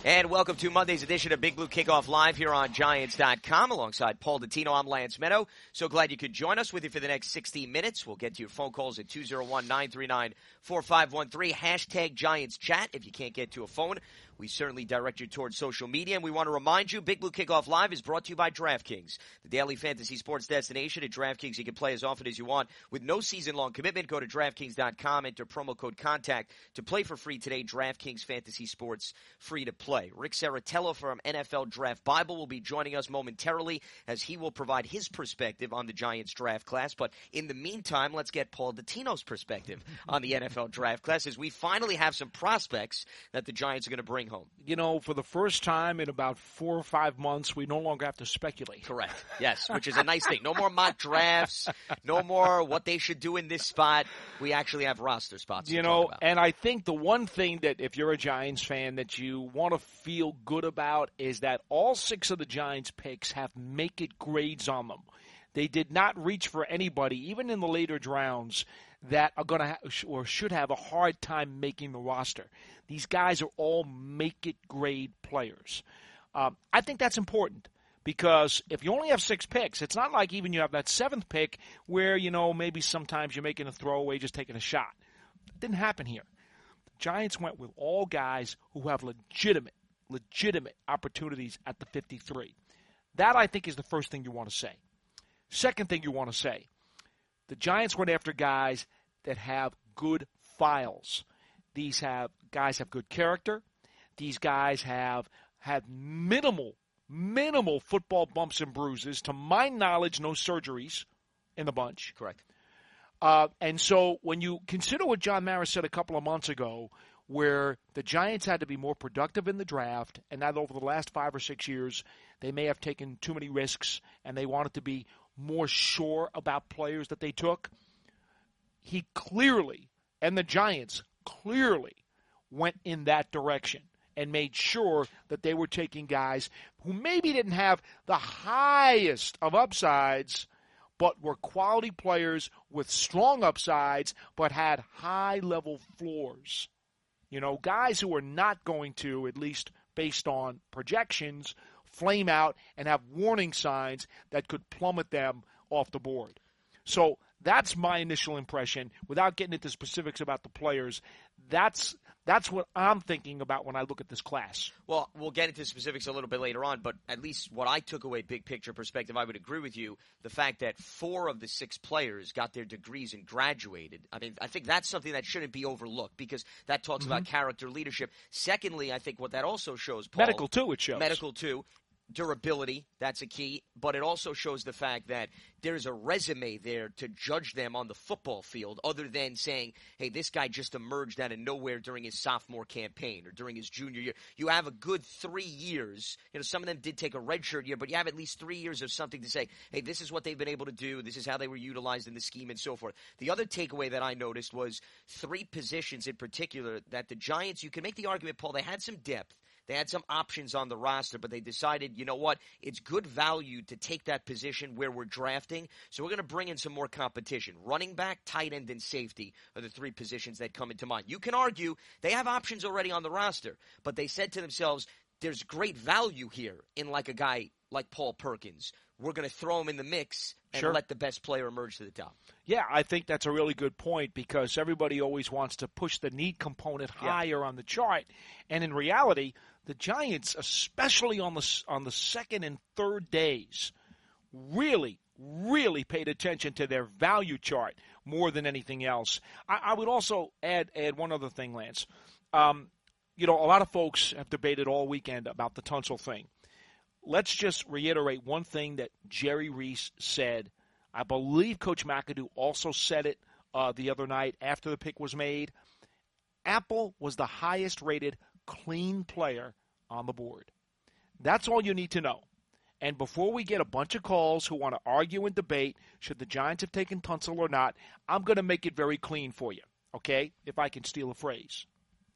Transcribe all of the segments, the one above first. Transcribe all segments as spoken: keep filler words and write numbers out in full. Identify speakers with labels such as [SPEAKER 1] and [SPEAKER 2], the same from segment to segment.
[SPEAKER 1] And welcome to Monday's edition of Big Blue Kickoff Live here on Giants dot com alongside Paul Dottino. I'm Lance Meadow. So glad you could join us with you for the next sixty minutes. We'll get to your phone calls at two oh one, nine three nine, four five one three. Hashtag Giants Chat. If you can't get to a phone, we certainly direct you towards social media. And we want to remind you, Big Blue Kickoff Live is brought to you by DraftKings, the daily fantasy sports destination. At DraftKings, you can play as often as you want with no season-long commitment. Go to DraftKings dot com, enter promo code CONTACT to play for free today. DraftKings Fantasy Sports, free to play. Rick Serratello from N F L Draft Bible will be joining us momentarily as he will provide his perspective on the Giants draft class. But in the meantime, let's get Paul Dottino's perspective on the N F L draft class as we finally have some prospects that the Giants are going to bring home.
[SPEAKER 2] You know, for the first time in about four or five months, we no longer have to speculate.
[SPEAKER 1] Correct. Yes, which is a nice thing. No more mock drafts. No more what they should do in this spot. We actually have roster spots to
[SPEAKER 2] You know,
[SPEAKER 1] talk about.
[SPEAKER 2] and I think the one thing that if you're a Giants fan that you want to feel good about is that all six of the Giants picks have make it grades on them. They did not reach for anybody, even in the later rounds, that are going to ha- or should have a hard time making the roster. These guys are all make it grade players. Um, I think that's important because if you only have six picks, it's not like even you have that seventh pick where, you know, maybe sometimes you're making a throwaway, just taking a shot. It didn't happen here. The Giants went with all guys who have legitimate, legitimate opportunities at the fifty-three. That, I think, is the first thing you want to say. Second thing you want to say, the Giants went after guys that have good files. These have guys have good character. These guys have had minimal, minimal football bumps and bruises. To my knowledge, no surgeries in the bunch.
[SPEAKER 1] Correct.
[SPEAKER 2] Uh, and so when you consider what John Mara said a couple of months ago, where the Giants had to be more productive in the draft, and that over the last five or six years, they may have taken too many risks, and they wanted to be more sure about players that they took. He clearly, and the Giants clearly, went in that direction and made sure that they were taking guys who maybe didn't have the highest of upsides, but were quality players with strong upsides, but had high-level floors. You know, guys who are not going to, at least based on projections, flame out and have warning signs that could plummet them off the board. So that's my initial impression. Without getting into specifics about the players, that's that's what I'm thinking about when I look at this class.
[SPEAKER 1] Well, we'll get into specifics a little bit later on, but at least what I took away, big picture perspective, I would agree with you. The fact that four of the six players got their degrees and graduated. I mean, I think that's something that shouldn't be overlooked because that talks mm-hmm. about character, leadership. Secondly, I think what that also shows, Paul.
[SPEAKER 2] Medical, too, it shows.
[SPEAKER 1] Medical, too. Durability, that's a key, but it also shows the fact that there's a resume there to judge them on the football field other than saying, hey, this guy just emerged out of nowhere during his sophomore campaign or during his junior year. You have a good three years. You know, some of them did take a redshirt year, but you have at least three years of something to say, hey, this is what they've been able to do. This is how they were utilized in the scheme and so forth. The other takeaway that I noticed was three positions in particular that the Giants, you can make the argument, Paul, they had some depth. They had some options on the roster, but they decided, you know what, it's good value to take that position where we're drafting, so we're going to bring in some more competition. Running back, tight end, and safety are the three positions that come into mind. You can argue they have options already on the roster, but they said to themselves, there's great value here in like a guy like Paul Perkins. We're going to throw him in the mix and
[SPEAKER 2] sure.
[SPEAKER 1] let the best player emerge to the top.
[SPEAKER 2] Yeah, I think that's a really good point because everybody always wants to push the need component higher yeah. on the chart. And in reality, the Giants, especially on the on the second and third days, really, really paid attention to their value chart more than anything else. I, I would also add add one other thing, Lance. Um, you know, a lot of folks have debated all weekend about the Tunsil thing. Let's just reiterate one thing that Jerry Reese said. I believe Coach McAdoo also said it uh, the other night after the pick was made. Apple was the highest-rated clean player on the board. That's all you need to know. And before we get a bunch of calls who want to argue and debate, should the Giants have taken Tunsil or not, I'm going to make it very clean for you, okay, if I can steal a phrase.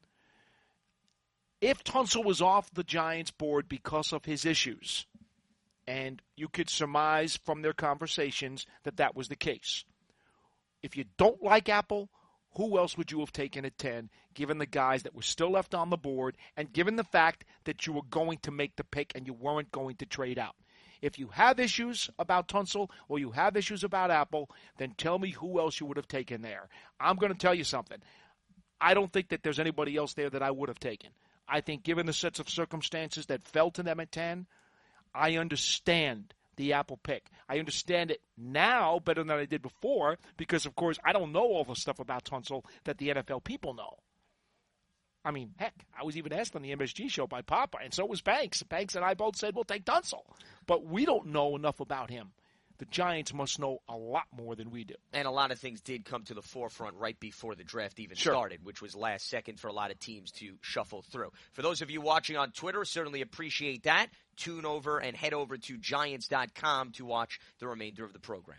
[SPEAKER 2] If Tunsil was off the Giants' board because of his issues, and you could surmise from their conversations that that was the case. If you don't like Apple, who else would you have taken at ten, given the guys that were still left on the board, and given the fact that you were going to make the pick and you weren't going to trade out? If you have issues about Tunsil or you have issues about Apple, then tell me who else you would have taken there. I'm going to tell you something. I don't think that there's anybody else there that I would have taken. I think given the sets of circumstances that fell to them at ten, I understand the Apple pick. I understand it now better than I did before because, of course, I don't know all the stuff about Tunsil that the N F L people know. I mean, heck, I was even asked on the M S G show by Papa, and so was Banks. Banks and I both said, we'll take Tunsil. But we don't know enough about him. The Giants must know a lot more than we do.
[SPEAKER 1] And a lot of things did come to the forefront right before the draft even
[SPEAKER 2] sure.
[SPEAKER 1] started, which was last second for a lot of teams to shuffle through. For those of you watching on Twitter, certainly appreciate that. Tune over and head over to Giants dot com to watch the remainder of the program.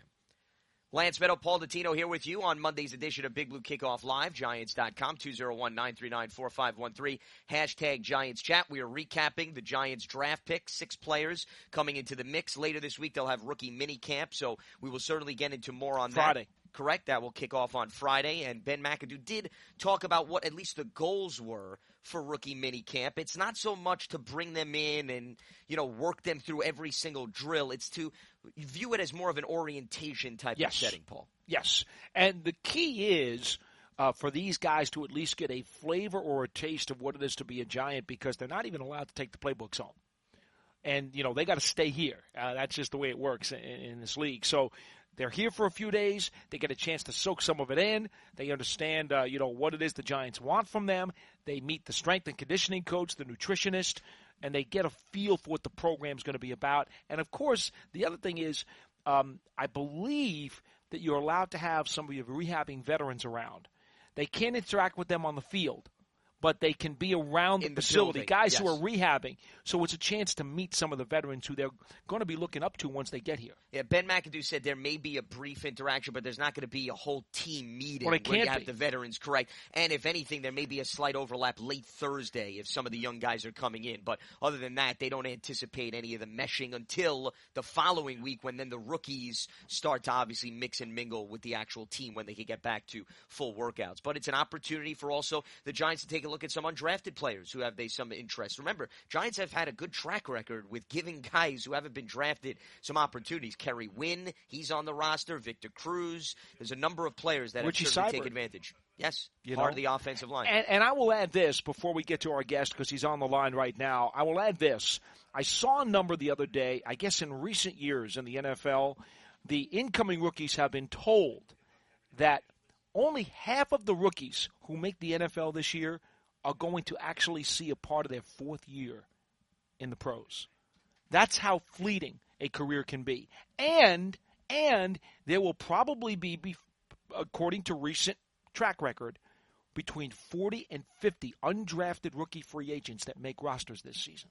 [SPEAKER 1] Lance Meadow, Paul Dottino here with you on Monday's edition of Big Blue Kickoff Live, Giants dot com, two oh one, nine three nine, four five one three, hashtag Giants Chat. We are recapping the Giants draft pick, six players coming into the mix. Later this week, they'll have rookie mini camp, so we will certainly get into more on that.
[SPEAKER 2] Friday.
[SPEAKER 1] Correct. That will kick off on Friday. And Ben McAdoo did talk about what at least the goals were for rookie mini camp. It's not so much to bring them in and, you know, work them through every single drill. It's to view it as more of an orientation type
[SPEAKER 2] yes.
[SPEAKER 1] of setting, Paul.
[SPEAKER 2] Yes. And the key is uh, for these guys to at least get a flavor or a taste of what it is to be a Giant because they're not even allowed to take the playbooks home. And, you know, they got to stay here. Uh, that's just the way it works in, in this league. So they're here for a few days. They get a chance to soak some of it in. They understand, uh, you know, what it is the Giants want from them. They meet the strength and conditioning coach, the nutritionist, and they get a feel for what the program's going to be about. And, of course, the other thing is um, I believe that you're allowed to have some of your rehabbing veterans around. They can't interact with them on the field, but they can be around the,
[SPEAKER 1] the
[SPEAKER 2] facility,
[SPEAKER 1] building.
[SPEAKER 2] guys
[SPEAKER 1] yes.
[SPEAKER 2] who are rehabbing. So it's a chance to meet some of the veterans who they're going to be looking up to once they get here.
[SPEAKER 1] Yeah, Ben McAdoo said there may be a brief interaction, but there's not going to be a whole team meeting
[SPEAKER 2] well, it
[SPEAKER 1] where you
[SPEAKER 2] can't
[SPEAKER 1] have
[SPEAKER 2] be.
[SPEAKER 1] the veterans, correct. And if anything, there may be a slight overlap late Thursday if some of the young guys are coming in. But other than that, they don't anticipate any of the meshing until the following week when then the rookies start to obviously mix and mingle with the actual team when they can get back to full workouts. But it's an opportunity for also the Giants to take a look at some undrafted players who have they some interest. Remember, Giants have had a good track record with giving guys who haven't been drafted some opportunities. Kerry Wynn, he's on the roster. Victor Cruz. There's a number of players that
[SPEAKER 2] Richie
[SPEAKER 1] have certainly
[SPEAKER 2] Seibert.
[SPEAKER 1] take advantage. Yes,
[SPEAKER 2] You
[SPEAKER 1] part
[SPEAKER 2] know?
[SPEAKER 1] of the offensive line.
[SPEAKER 2] And, and I will add this before we get to our guest because he's on the line right now. I will add this. I saw a number the other day, I guess in recent years in the N F L, the incoming rookies have been told that only half of the rookies who make the N F L this year are going to actually see a part of their fourth year in the pros. That's how fleeting a career can be. And and there will probably be, be according to recent track record, between forty and fifty undrafted rookie free agents that make rosters this season.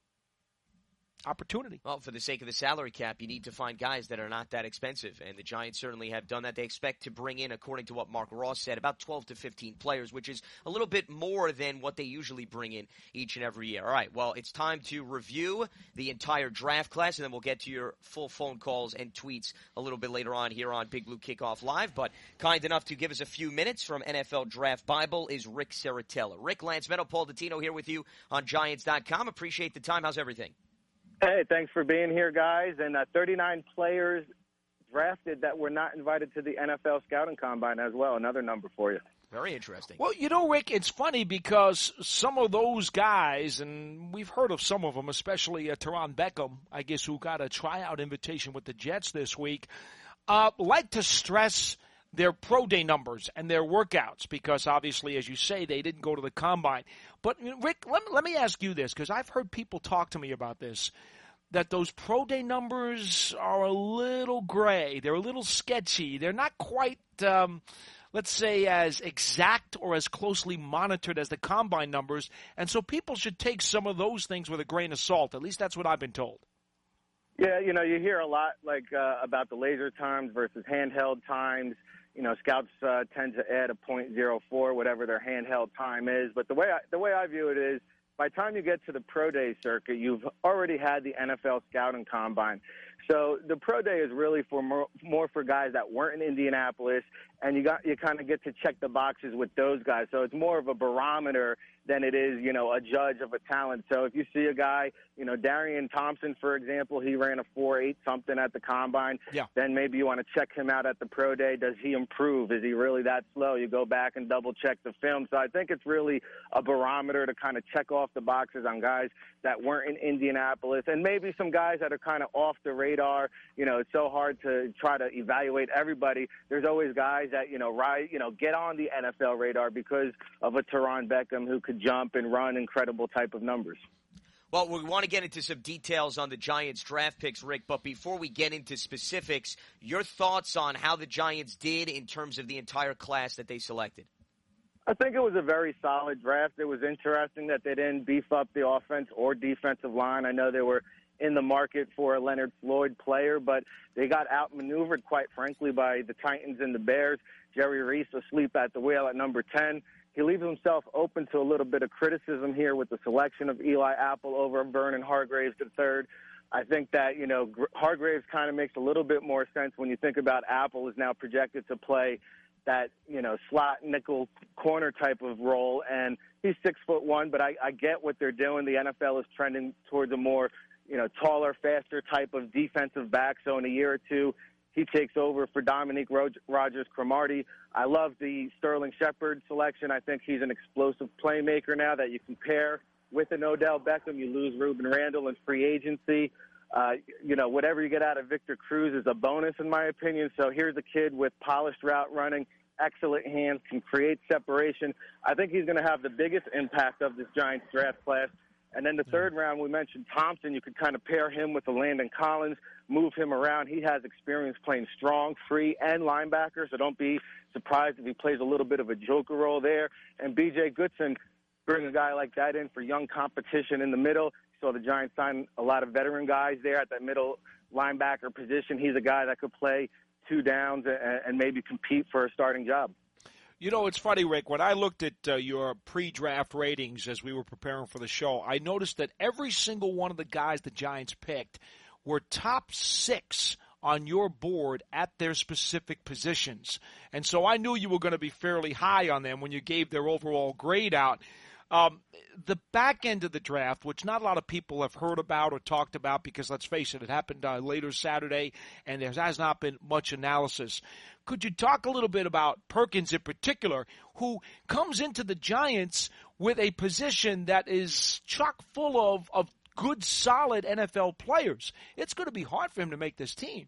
[SPEAKER 2] Opportunity.
[SPEAKER 1] Well, for the sake of the salary cap, you need to find guys that are not that expensive, and the Giants certainly have done that. They expect to bring in, according to what Mark Ross said, about twelve to fifteen players, which is a little bit more than what they usually bring in each and every year. All right, well, it's time to review the entire draft class, and then we'll get to your full phone calls and tweets a little bit later on here on Big Blue Kickoff Live. But kind enough to give us a few minutes from N F L Draft Bible is Rick Serritella. Rick, Lance Meadow, Paul Dottino here with you on Giants dot com. Appreciate the time. How's everything?
[SPEAKER 3] Hey, thanks for being here, guys. And uh, thirty-nine players drafted that were not invited to the N F L Scouting Combine as well. Another number for you.
[SPEAKER 1] Very interesting.
[SPEAKER 2] Well, you know, Rick, it's funny because some of those guys, and we've heard of some of them, especially uh, Teron Beckham, I guess, who got a tryout invitation with the Jets this week, uh, like to stress their pro day numbers and their workouts because, obviously, as you say, they didn't go to the Combine. But, Rick, let me, let me ask you this because I've heard people talk to me about this, that those pro day numbers are a little gray. They're a little sketchy. They're not quite, um, let's say, as exact or as closely monitored as the Combine numbers. And so people should take some of those things with a grain of salt. At least that's what I've been told.
[SPEAKER 3] Yeah, you know, you hear a lot like uh, about the laser times versus handheld times. You know, scouts uh, tend to add a point oh four, whatever their handheld time is. But the way I, the way I view it is, by the time you get to the pro day circuit, you've already had the N F L Scouting Combine. So the pro day is really for more, more for guys that weren't in Indianapolis, and you got you kind of get to check the boxes with those guys. So it's more of a barometer than it is, you know, a judge of a talent. So if you see a guy, you know, Darian Thompson, for example, he ran a four eight something at the combine.
[SPEAKER 2] Yeah.
[SPEAKER 3] Then maybe you want to check him out at the pro day. Does he improve? Is he really that slow? You go back and double check the film. So I think it's really a barometer to kind of check off the boxes on guys that weren't in Indianapolis, and maybe some guys that are kind of off the radar. You know, it's so hard to try to evaluate everybody. There's always guys that, you know, rise, you know, get on the N F L radar because of a Teron Beckham who could jump and run incredible type of numbers.
[SPEAKER 1] Well, we want to get into some details on the Giants draft picks, Rick, but before we get into specifics, your thoughts on how the Giants did in terms of the entire class that they selected?
[SPEAKER 3] I think it was a very solid draft. It was interesting that they didn't beef up the offense or defensive line. I know they were in the market for a Leonard Floyd player, but they got outmaneuvered, quite frankly, by the Titans and the Bears. Jerry Reese asleep at the wheel at number ten. He leaves himself open to a little bit of criticism here with the selection of Eli Apple over Vernon Hargreaves the third. I think that, you know, Hargreaves kind of makes a little bit more sense when you think about Apple is now projected to play that, you know, slot nickel corner type of role, and he's six foot one, but I, I get what they're doing. The N F L is trending towards a more, you know, taller, faster type of defensive back. So in a year or two, he takes over for Dominique Rodgers-Cromartie. I love the Sterling Shepard selection. I think he's an explosive playmaker now that you can pair with an Odell Beckham. You lose Ruben Randall in free agency. Uh, you know, whatever you get out of Victor Cruz is a bonus, in my opinion. So here's a kid with polished route running, excellent hands, can create separation. I think he's going to have the biggest impact of this Giants draft class. And then the third round, we mentioned Thompson. You could kind of pair him with the Landon Collins, move him around. He has experience playing strong, free, and linebacker, so don't be surprised if he plays a little bit of a joker role there. And B J Goodson, bring a guy like that in for young competition in the middle. So the Giants signed a lot of veteran guys there at that middle linebacker position. He's a guy that could play two downs and, and maybe compete for a starting job.
[SPEAKER 2] You know, it's funny, Rick, when I looked at uh, your pre-draft ratings as we were preparing for the show, I noticed that every single one of the guys the Giants picked were top six on your board at their specific positions. And so I knew you were going to be fairly high on them when you gave their overall grade out. Um, the back end of the draft, which not a lot of people have heard about or talked about because, let's face it, it happened uh, later Saturday, and there has not been much analysis. Could you talk a little bit about Perkins in particular, who comes into the Giants with a position that is chock full of, of good, solid N F L players? It's going to be hard for him to make this team.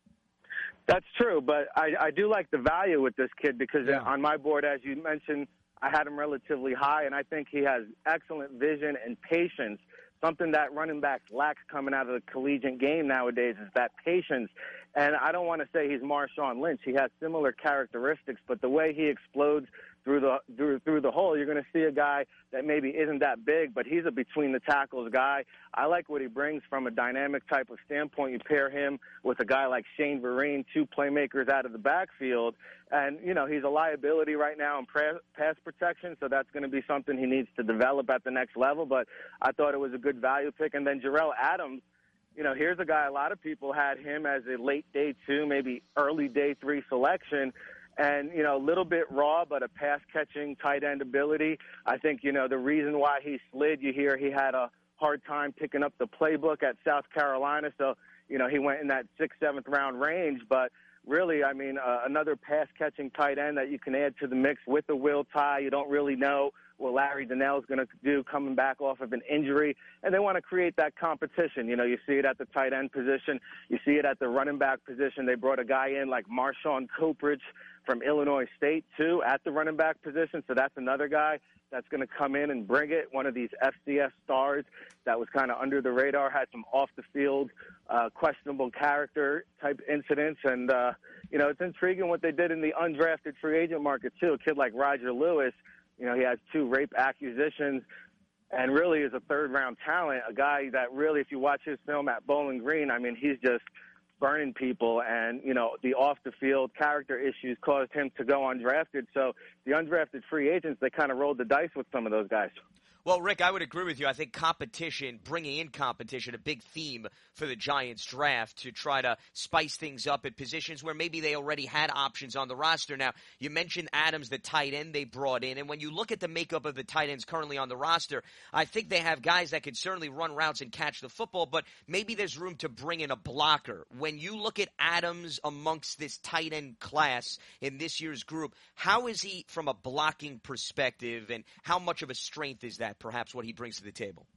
[SPEAKER 3] That's true, but I, I do like the value with this kid because
[SPEAKER 2] yeah.
[SPEAKER 3] on my board, as you mentioned, I had him relatively high, and I think he has excellent vision and patience. Something that running backs lack coming out of the collegiate game nowadays is that patience. And I don't want to say he's Marshawn Lynch. He has similar characteristics, but the way he explodes through the through, through the hole, you're going to see a guy that maybe isn't that big, but he's a between-the-tackles guy. I like what he brings from a dynamic type of standpoint. You pair him with a guy like Shane Vereen, two playmakers out of the backfield, and, you know, he's a liability right now in pass protection, so that's going to be something he needs to develop at the next level. But I thought it was a good value pick. And then Jarrell Adams, you know, here's a guy, a lot of people had him as a late day two, maybe early day three selection. And, you know, a little bit raw, but a pass-catching tight end ability. I think, you know, the reason why he slid, you hear he had a hard time picking up the playbook at South Carolina. So, you know, he went in that sixth, seventh round range. But really, I mean, uh, another pass-catching tight end that you can add to the mix with a Will Tye. You don't really know what Larry Donnell is going to do coming back off of an injury. And they want to create that competition. You know, you see it at the tight end position. You see it at the running back position. They brought a guy in like Marshawn Copridge from Illinois State, too, at the running back position. So that's another guy that's going to come in and bring it. One of these F C S stars that was kind of under the radar, had some off-the-field uh, questionable character type incidents. And, uh, you know, it's intriguing what they did in the undrafted free agent market, too. A kid like Roger Lewis, you know, he has two rape accusations and really is a third-round talent, a guy that really, if you watch his film at Bowling Green, I mean, he's just burning people, and, you know, the off-the-field character issues caused him to go undrafted. So the undrafted free agents, they kind of rolled the dice with some of those guys.
[SPEAKER 1] Well, Rick, I would agree with you. I think competition, bringing in competition, a big theme for the Giants draft to try to spice things up at positions where maybe they already had options on the roster. Now, you mentioned Adams, the tight end they brought in, and when you look at the makeup of the tight ends currently on the roster, I think they have guys that can certainly run routes and catch the football, but maybe there's room to bring in a blocker. When you look at Adams amongst this tight end class in this year's group, how is he from a blocking perspective, and how much of a strength is that? Perhaps what he brings to the table?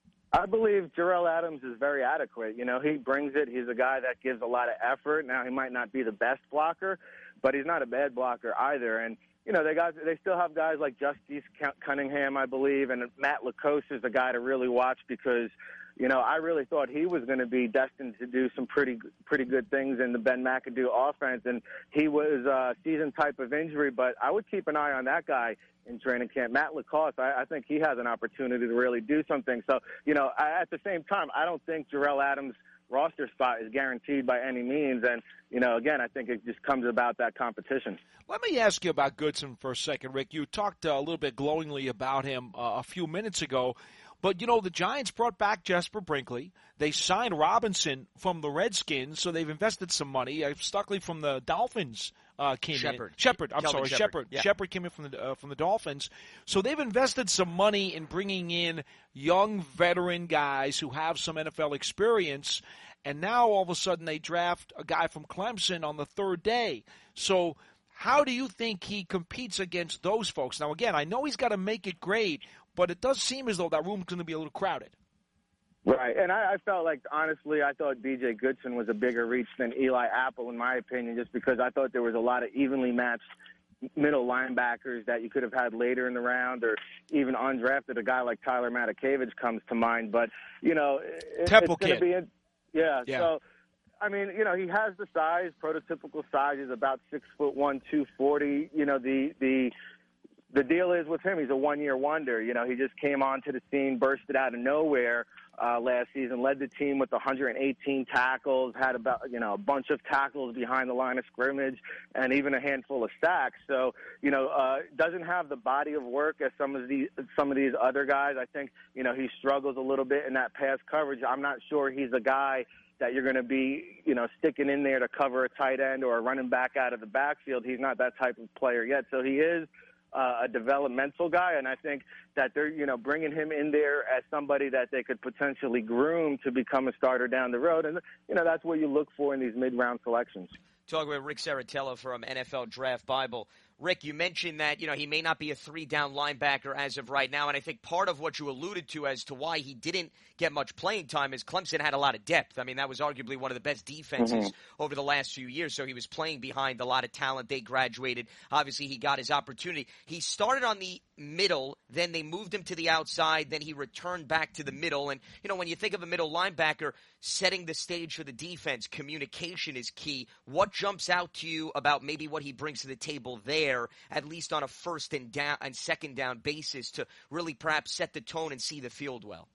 [SPEAKER 3] I believe Jarrell Adams is very adequate. You know, he brings it. He's a guy that gives a lot of effort. Now, he might not be the best blocker, but he's not a bad blocker either. And, you know, they got they still have guys like Justice Cunningham, I believe, and Matt Lacoste is a guy to really watch because, you know, I really thought he was going to be destined to do some pretty pretty good things in the Ben McAdoo offense, and he was a season type of injury, but I would keep an eye on that guy in training camp. Matt Lacoste, I, I think he has an opportunity to really do something. So, you know, I, at the same time, I don't think Jarrell Adams' roster spot is guaranteed by any means. And, you know, again, I think it just comes about that competition.
[SPEAKER 2] Let me ask you about Goodson for a second, Rick. You talked uh, a little bit glowingly about him uh, a few minutes ago. But, you know, the Giants brought back Jesper Brinkley. They signed Robinson from the Redskins, so they've invested some money. Uh, Stuckley from the Dolphins uh, came
[SPEAKER 1] Shepard.
[SPEAKER 2] in. Shepard. I'm
[SPEAKER 1] Kelvin
[SPEAKER 2] sorry,
[SPEAKER 1] Shepard.
[SPEAKER 2] Shepard.
[SPEAKER 1] Yeah.
[SPEAKER 2] Shepard came in from the uh, from the Dolphins. So they've invested some money in bringing in young veteran guys who have some N F L experience, and now all of a sudden they draft a guy from Clemson on the third day. So how do you think he competes against those folks? Now, again, I know he's got to make it great, but it does seem as though that room's going to be a little crowded.
[SPEAKER 3] Right, and I, I felt like, honestly, I thought B J Goodson was a bigger reach than Eli Apple, in my opinion, just because I thought there was a lot of evenly matched middle linebackers that you could have had later in the round, or even undrafted. A guy like Tyler Matakevich comes to mind. But, you know, it,
[SPEAKER 2] Temple
[SPEAKER 3] it's going to
[SPEAKER 2] kid.
[SPEAKER 3] be in, yeah,
[SPEAKER 2] yeah,
[SPEAKER 3] so, I mean, you know, he has the size, prototypical size is about six foot one, two forty. You know, the the the deal is with him, he's a one-year wonder. You know, he just came onto the scene, bursted out of nowhere uh, last season, led the team with one hundred eighteen tackles, had about, you know, a bunch of tackles behind the line of scrimmage, and even a handful of sacks. So, you know, uh, doesn't have the body of work as some of these some of these other guys. I think, you know, he struggles a little bit in that pass coverage. I'm not sure he's a guy that you're going to be, you know, sticking in there to cover a tight end or a running back out of the backfield. He's not that type of player yet. So he is Uh, a developmental guy, and I think that they're, you know, bringing him in there as somebody that they could potentially groom to become a starter down the road, and, you know, that's what you look for in these mid-round selections.
[SPEAKER 1] Talking with Rick Serritella from N F L Draft Bible. Rick, you mentioned that, you know, he may not be a three-down linebacker as of right now, and I think part of what you alluded to as to why he didn't get much playing time is Clemson had a lot of depth. I mean, that was arguably one of the best defenses mm-hmm. over the last few years, so he was playing behind a lot of talent. They graduated. Obviously, he got his opportunity. He started on the middle, then they moved him to the outside, then he returned back to the middle. And, you know, when you think of a middle linebacker, setting the stage for the defense, communication is key. What jumps out to you about maybe what he brings to the table there, at least on a first and down and second down basis, to really perhaps set the tone and see the field well?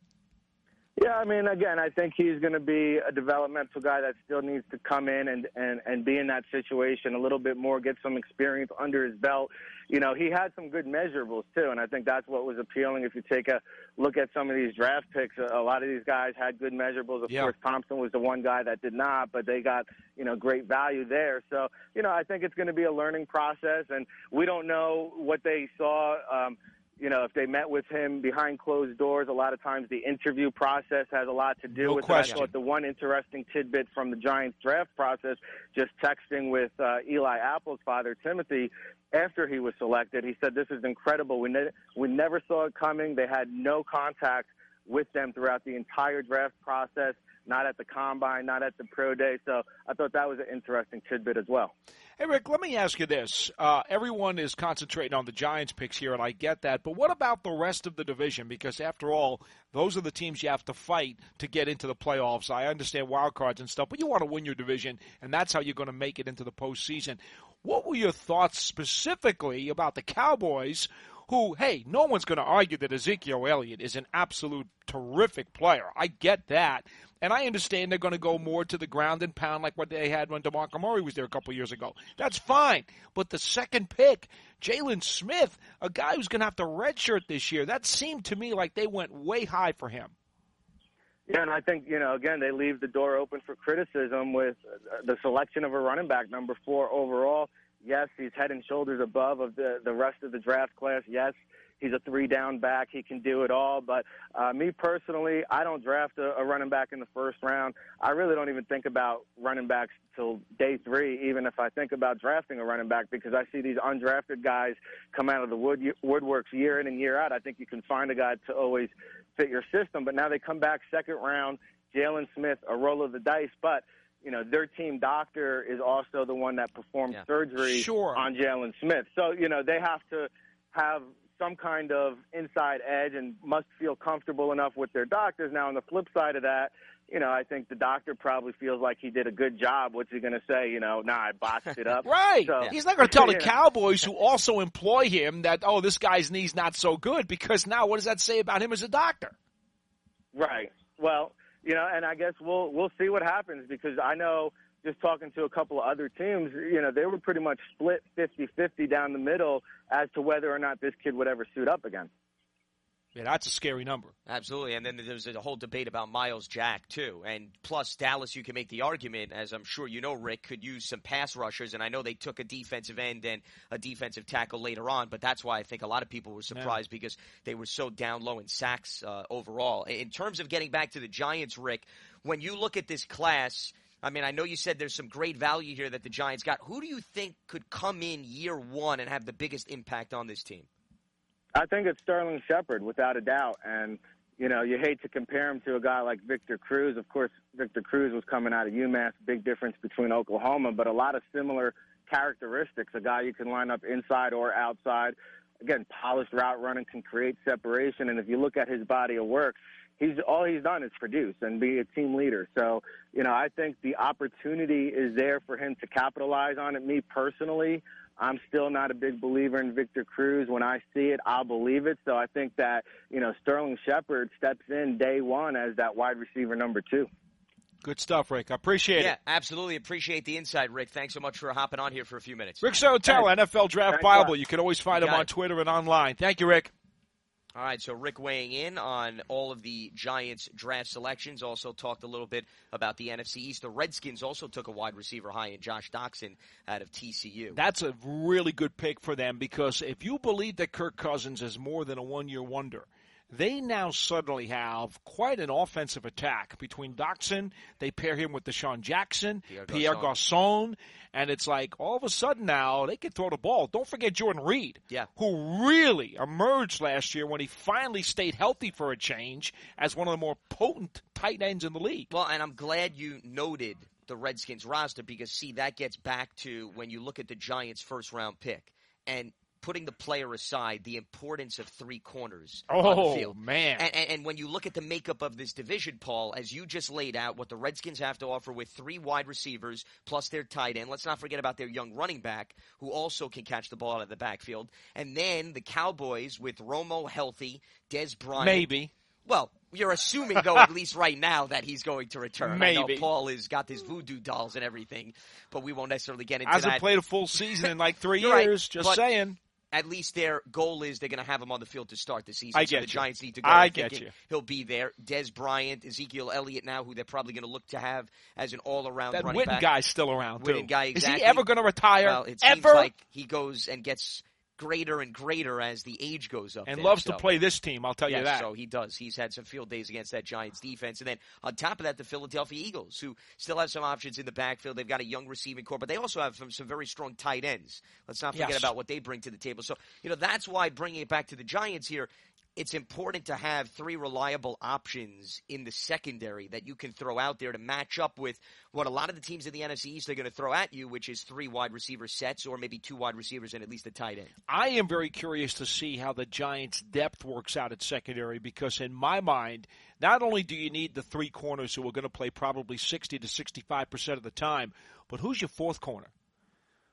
[SPEAKER 3] Yeah, I mean, again, I think he's going to be a developmental guy that still needs to come in and, and, and be in that situation a little bit more, get some experience under his belt. You know, he had some good measurables, too, and I think that's what was appealing. If you take a look at some of these draft picks, a lot of these guys had good measurables. Of yeah. course, Thompson was the one guy that did not, but they got, you know, great value there. So, you know, I think it's going to be a learning process, and we don't know what they saw um, – you know, if they met with him behind closed doors. A lot of times the interview process has a lot to do
[SPEAKER 2] no
[SPEAKER 3] with
[SPEAKER 2] question.
[SPEAKER 3] it. I thought the one interesting tidbit from the Giants draft process, just texting with uh, Eli Apple's father, Timothy, after he was selected, he said, "This is incredible. We, ne- we never saw it coming. They had no contact with them throughout the entire draft process, not at the combine, not at the pro day." So I thought that was an interesting tidbit as well.
[SPEAKER 2] Hey, Rick, let me ask you this. Uh, everyone is concentrating on the Giants picks here, and I get that. But what about the rest of the division? Because, after all, those are the teams you have to fight to get into the playoffs. I understand wild cards and stuff, but you want to win your division, and that's how you're going to make it into the postseason. What were your thoughts specifically about the Cowboys, who, hey, no one's going to argue that Ezekiel Elliott is an absolute terrific player. I get that. And I understand they're going to go more to the ground and pound like what they had when DeMarco Murray was there a couple years ago. That's fine. But the second pick, Jalen Smith, a guy who's going to have to redshirt this year, that seemed to me like they went way high for him.
[SPEAKER 3] Yeah, and I think, you know, again, they leave the door open for criticism with the selection of a running back, number four overall. Yes, he's head and shoulders above of the, the rest of the draft class. Yes, he's a three-down back. He can do it all. But uh, me personally, I don't draft a, a running back in the first round. I really don't even think about running backs till day three, even if I think about drafting a running back, because I see these undrafted guys come out of the wood, woodworks year in and year out. I think you can find a guy to always fit your system. But now they come back second round, Jalen Smith, a roll of the dice. But you know, their team doctor is also the one that performed
[SPEAKER 1] yeah.
[SPEAKER 3] surgery
[SPEAKER 2] sure.
[SPEAKER 3] on Jalen Smith. So, you know, they have to have some kind of inside edge and must feel comfortable enough with their doctors. Now, on the flip side of that, you know, I think the doctor probably feels like he did a good job. What's he going to say? You know, nah, I botched it up.
[SPEAKER 2] Right.
[SPEAKER 3] So,
[SPEAKER 2] yeah. He's not going to tell the
[SPEAKER 3] yeah.
[SPEAKER 2] Cowboys, who also employ him, that, oh, this guy's knee's not so good, because now what does that say about him as a doctor?
[SPEAKER 3] Right. Well, you know, and I guess we'll we'll see what happens, because I know just talking to a couple of other teams, you know, they were pretty much split fifty-fifty down the middle as to whether or not this kid would ever suit up again.
[SPEAKER 2] Yeah, that's a scary number.
[SPEAKER 1] Absolutely. And then there's a whole debate about Myles Jack, too. And plus, Dallas, you can make the argument, as I'm sure you know, Rick, could use some pass rushers. And I know they took a defensive end and a defensive tackle later on, but that's why I think a lot of people were surprised yeah. because they were so down low in sacks uh, overall. In terms of getting back to the Giants, Rick, when you look at this class, I mean, I know you said there's some great value here that the Giants got. Who do you think could come in year one and have the biggest impact on this team?
[SPEAKER 3] I think it's Sterling Shepard, without a doubt. And, you know, you hate to compare him to a guy like Victor Cruz. Of course, Victor Cruz was coming out of UMass, big difference between Oklahoma, but a lot of similar characteristics, a guy you can line up inside or outside. Again, polished route running, can create separation. And if you look at his body of work, he's all he's done is produce and be a team leader. So, you know, I think the opportunity is there for him to capitalize on it. Me personally, I'm still not a big believer in Victor Cruz. When I see it, I'll believe it. So I think that, you know, Sterling Shepard steps in day one as that wide receiver number two.
[SPEAKER 2] Good stuff, Rick. I appreciate
[SPEAKER 1] yeah,
[SPEAKER 2] it.
[SPEAKER 1] Yeah, absolutely appreciate the insight, Rick. Thanks so much for hopping on here for a few minutes.
[SPEAKER 2] Rick Sotelo, N F L Draft
[SPEAKER 3] Thanks
[SPEAKER 2] Bible. You can always find
[SPEAKER 1] you
[SPEAKER 2] him on
[SPEAKER 1] it.
[SPEAKER 2] Twitter and online. Thank you, Rick.
[SPEAKER 1] All right, so Rick weighing in on all of the Giants draft selections. Also talked a little bit about the N F C East. The Redskins also took a wide receiver high in Josh Doctson out of T C U.
[SPEAKER 2] That's a really good pick for them, because if you believe that Kirk Cousins is more than a one-year wonder, they now suddenly have quite an offensive attack. Between Doctson, they pair him with Deshaun Jackson,
[SPEAKER 1] Pierre,
[SPEAKER 2] Pierre Garçon, and it's like all of a sudden now they can throw the ball. Don't forget Jordan Reed,
[SPEAKER 1] yeah.
[SPEAKER 2] who really emerged last year when he finally stayed healthy for a change as one of the more potent tight ends in the league.
[SPEAKER 1] Well, and I'm glad you noted the Redskins roster, because, see, that gets back to when you look at the Giants' first-round pick. And putting the player aside, the importance of three corners
[SPEAKER 2] oh,
[SPEAKER 1] on the field.
[SPEAKER 2] man.
[SPEAKER 1] And, and, and when you look at the makeup of this division, Paul, as you just laid out, what the Redskins have to offer with three wide receivers plus their tight end. Let's not forget about their young running back, who also can catch the ball out of the backfield. And then the Cowboys with Romo healthy, Dez Bryant.
[SPEAKER 2] Maybe.
[SPEAKER 1] Well, you're assuming, though, at least right now, that he's going to return.
[SPEAKER 2] Maybe.
[SPEAKER 1] I know Paul has got his voodoo dolls and everything, but we won't necessarily get into
[SPEAKER 2] Hasn't
[SPEAKER 1] that.
[SPEAKER 2] Hasn't played a full season in like three
[SPEAKER 1] You're
[SPEAKER 2] years,
[SPEAKER 1] right,
[SPEAKER 2] just
[SPEAKER 1] but
[SPEAKER 2] saying.
[SPEAKER 1] At least their goal is they're going to have him on the field to start the season.
[SPEAKER 2] I
[SPEAKER 1] so
[SPEAKER 2] get
[SPEAKER 1] the
[SPEAKER 2] you.
[SPEAKER 1] Giants need to go.
[SPEAKER 2] I get you.
[SPEAKER 1] He'll be there. Dez Bryant, Ezekiel Elliott now, who they're probably going to look to have as an all-around
[SPEAKER 2] That
[SPEAKER 1] running
[SPEAKER 2] Witten
[SPEAKER 1] back.
[SPEAKER 2] guy's still around, too.
[SPEAKER 1] Witten guy, exactly.
[SPEAKER 2] Is he ever going to retire?
[SPEAKER 1] Well, it
[SPEAKER 2] ever?
[SPEAKER 1] seems like he goes and gets greater and greater as the age goes up.
[SPEAKER 2] And
[SPEAKER 1] there,
[SPEAKER 2] loves
[SPEAKER 1] so.
[SPEAKER 2] to play this team, I'll tell
[SPEAKER 1] yes,
[SPEAKER 2] you that.
[SPEAKER 1] so he does. He's had some field days against that Giants defense. And then on top of that, the Philadelphia Eagles, who still have some options in the backfield. They've got a young receiving core, but they also have some, some very strong tight ends. Let's not forget
[SPEAKER 2] yes.
[SPEAKER 1] about what they bring to the table. So, you know, that's why bringing it back to the Giants here, it's important to have three reliable options in the secondary that you can throw out there to match up with what a lot of the teams in the N F C East are going to throw at you, which is three wide receiver sets or maybe two wide receivers and at least a tight end.
[SPEAKER 2] I am very curious to see how the Giants' depth works out at secondary, because in my mind, not only do you need the three corners who are going to play probably sixty to sixty-five percent of the time, but who's your fourth corner?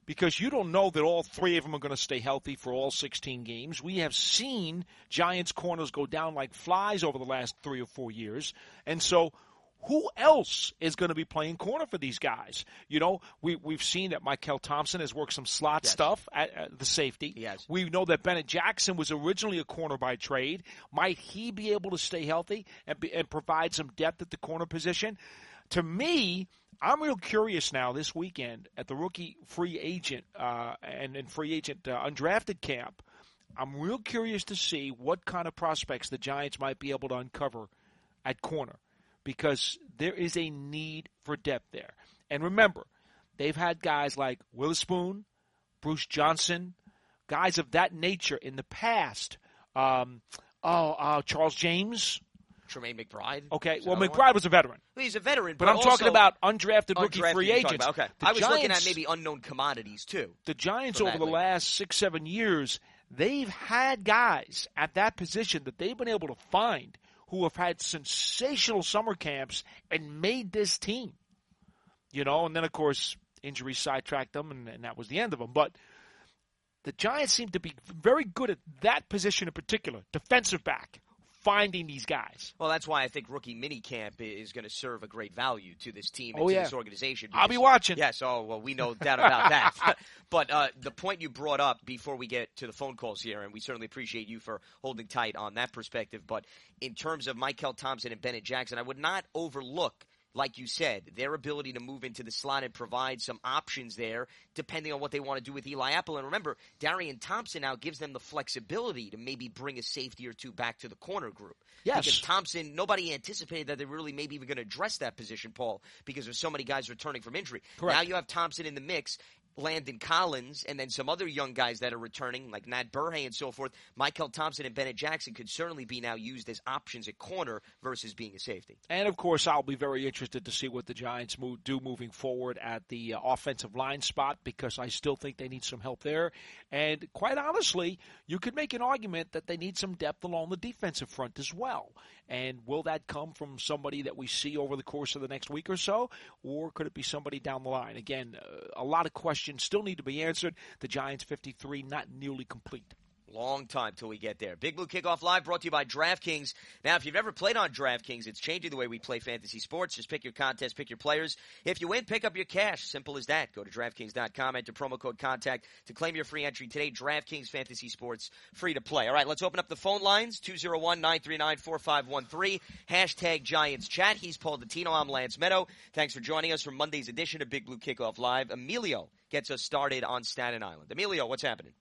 [SPEAKER 2] because you don't know that all three of them are going to stay healthy for all sixteen games. We have seen Giants corners go down like flies over the last three or four years. And so who else is going to be playing corner for these guys? You know, we, we've seen that Michael Thompson has worked some slot
[SPEAKER 1] yes.
[SPEAKER 2] stuff at, at the safety.
[SPEAKER 1] Yes.
[SPEAKER 2] We know that Bennett Jackson was originally a corner by trade. Might he be able to stay healthy and, be, and provide some depth at the corner position? To me, I'm real curious now this weekend at the rookie free agent uh, and, and free agent uh, undrafted camp. I'm real curious to see what kind of prospects the Giants might be able to uncover at corner, because there is a need for depth there. And remember, they've had guys like Witherspoon, Bruce Johnson, guys of that nature in the past. Um, oh, uh, Charles James.
[SPEAKER 1] Tremaine McBride.
[SPEAKER 2] Okay, well,
[SPEAKER 1] McBride
[SPEAKER 2] McBride was a veteran.
[SPEAKER 1] Well, he's a veteran,
[SPEAKER 2] but,
[SPEAKER 1] but
[SPEAKER 2] I'm
[SPEAKER 1] also
[SPEAKER 2] talking about undrafted rookie
[SPEAKER 1] undrafted
[SPEAKER 2] free
[SPEAKER 1] you're talking
[SPEAKER 2] agents.
[SPEAKER 1] about. Okay,
[SPEAKER 2] The
[SPEAKER 1] I was
[SPEAKER 2] Giants,
[SPEAKER 1] looking at maybe unknown commodities too.
[SPEAKER 2] The Giants
[SPEAKER 1] from
[SPEAKER 2] over
[SPEAKER 1] that
[SPEAKER 2] the
[SPEAKER 1] league.
[SPEAKER 2] last six, seven years, they've had guys at that position that they've been able to find who have had sensational summer camps and made this team. You know, and then, of course, injuries sidetracked them, and, and that was the end of them. But the Giants seem to be very good at that position in particular, defensive back, finding these guys.
[SPEAKER 1] Well, that's why I think rookie minicamp is going to serve a great value to this team and
[SPEAKER 2] Oh,
[SPEAKER 1] to
[SPEAKER 2] yeah.
[SPEAKER 1] this organization.
[SPEAKER 2] I'll be
[SPEAKER 1] because-
[SPEAKER 2] watching.
[SPEAKER 1] Yes, oh, well, we know that about that. But uh, the point you brought up before we get to the phone calls here, and we certainly appreciate you for holding tight on that perspective, but in terms of Michael Thompson and Bennett Jackson, I would not overlook, like you said, their ability to move into the slot and provide some options there depending on what they want to do with Eli Apple. And remember, Darian Thompson now gives them the flexibility to maybe bring a safety or two back to the corner group.
[SPEAKER 2] Yes.
[SPEAKER 1] Because Thompson, nobody anticipated that they were really maybe even going to address that position, Paul, because there's so many guys returning from injury.
[SPEAKER 2] Correct.
[SPEAKER 1] Now you have Thompson in the mix, Landon Collins, and then some other young guys that are returning, like Nat Burhay and so forth. Michael Thompson and Bennett Jackson could certainly be now used as options at corner versus being a safety.
[SPEAKER 2] And, of course, I'll be very interested to see what the Giants move, do moving forward at the uh, offensive line spot, because I still think they need some help there. And, quite honestly, you could make an argument that they need some depth along the defensive front as well. And will that come from somebody that we see over the course of the next week or so, or could it be somebody down the line? Again, uh, a lot of questions still need to be answered. The Giants fifty-three not nearly complete.
[SPEAKER 1] Long time till we get there. Big Blue Kickoff Live brought to you by DraftKings. Now, if you've ever played on DraftKings, it's changing the way we play fantasy sports. Just pick your contest, pick your players. If you win, pick up your cash. Simple as that. Go to DraftKings dot com, enter promo code CONTACT to claim your free entry today. DraftKings Fantasy Sports, free to play. All right, let's open up the phone lines, two oh one, nine three nine, four five one three. Hashtag Giants Chat. He's Paul Dottino. I'm Lance Meadow. Thanks for joining us for Monday's edition of Big Blue Kickoff Live. Emilio gets us started on Staten Island. Emilio, what's happening?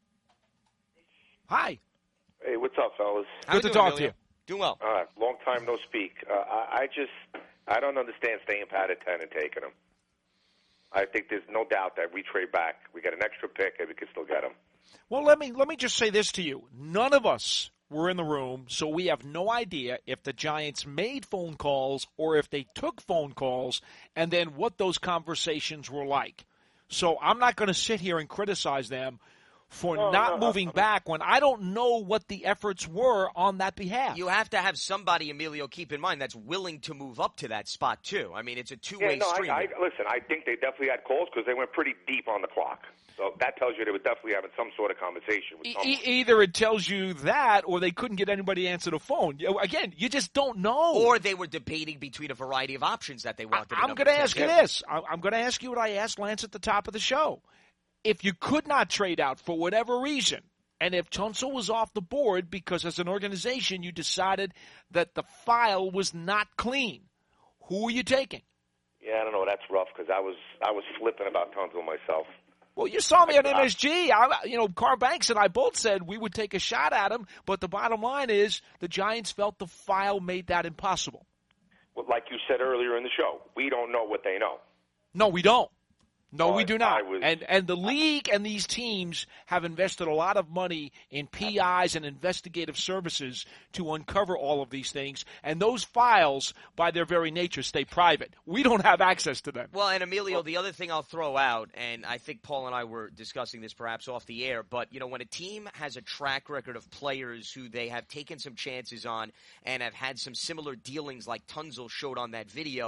[SPEAKER 2] Hi.
[SPEAKER 4] Hey, what's up, fellas?
[SPEAKER 1] How
[SPEAKER 2] Good
[SPEAKER 1] you
[SPEAKER 2] to
[SPEAKER 1] doing,
[SPEAKER 2] talk
[SPEAKER 1] Emilio?
[SPEAKER 2] to you.
[SPEAKER 1] Doing well.
[SPEAKER 4] All right, long time no speak. Uh, I, I just, I don't understand staying pat at ten and taking them. I think there's no doubt that we trade back. We got an extra pick, and we can still get them.
[SPEAKER 2] Well, let me let me just say this to you. None of us were in the room, so we have no idea if the Giants made phone calls or if they took phone calls, and then what those conversations were like. So I'm not going to sit here and criticize them for
[SPEAKER 4] No,
[SPEAKER 2] not
[SPEAKER 4] no,
[SPEAKER 2] moving
[SPEAKER 4] I-
[SPEAKER 2] back when I don't know what the efforts were on that behalf.
[SPEAKER 1] You have to have somebody, Emilio, keep in mind, that's willing to move up to that spot, too. I mean, it's a
[SPEAKER 4] Yeah,
[SPEAKER 1] two-way
[SPEAKER 4] no,
[SPEAKER 1] street.
[SPEAKER 4] I, I,
[SPEAKER 1] here.
[SPEAKER 4] listen, I think they definitely had calls because they went pretty deep on the clock. So that tells you they were definitely having some sort of conversation with
[SPEAKER 2] E-
[SPEAKER 4] someone.
[SPEAKER 2] e- either it tells you that or they couldn't get anybody to answer the phone. You know, Again, you just don't know.
[SPEAKER 1] Or they were debating between a variety of options that they wanted.
[SPEAKER 2] I'm going to ask you this. I- I'm going to ask you what I asked Lance at the top of the show. If you could not trade out for whatever reason, and if Tunsil was off the board because as an organization you decided that the file was not clean, who are you taking?
[SPEAKER 4] Yeah, I don't know. That's rough because I was I was flipping about Tunsil myself.
[SPEAKER 2] Well, you saw me on M S G. I, you know, Carr Banks and I both said we would take a shot at him, but the bottom line is the Giants felt the file made that impossible.
[SPEAKER 4] Well, like you said earlier in the show, we don't know what they know.
[SPEAKER 2] No, we don't. No,
[SPEAKER 4] Well,
[SPEAKER 2] we do not.
[SPEAKER 4] I was-
[SPEAKER 2] and and the league and these teams have invested a lot of money in P Is and investigative services to uncover all of these things. And those files, by their very nature, stay private. We don't have access to them.
[SPEAKER 1] Well, and Emilio, the other thing I'll throw out, and I think Paul and I were discussing this perhaps off the air, but, you know, when a team has a track record of players who they have taken some chances on and have had some similar dealings like Tunsil showed on that video,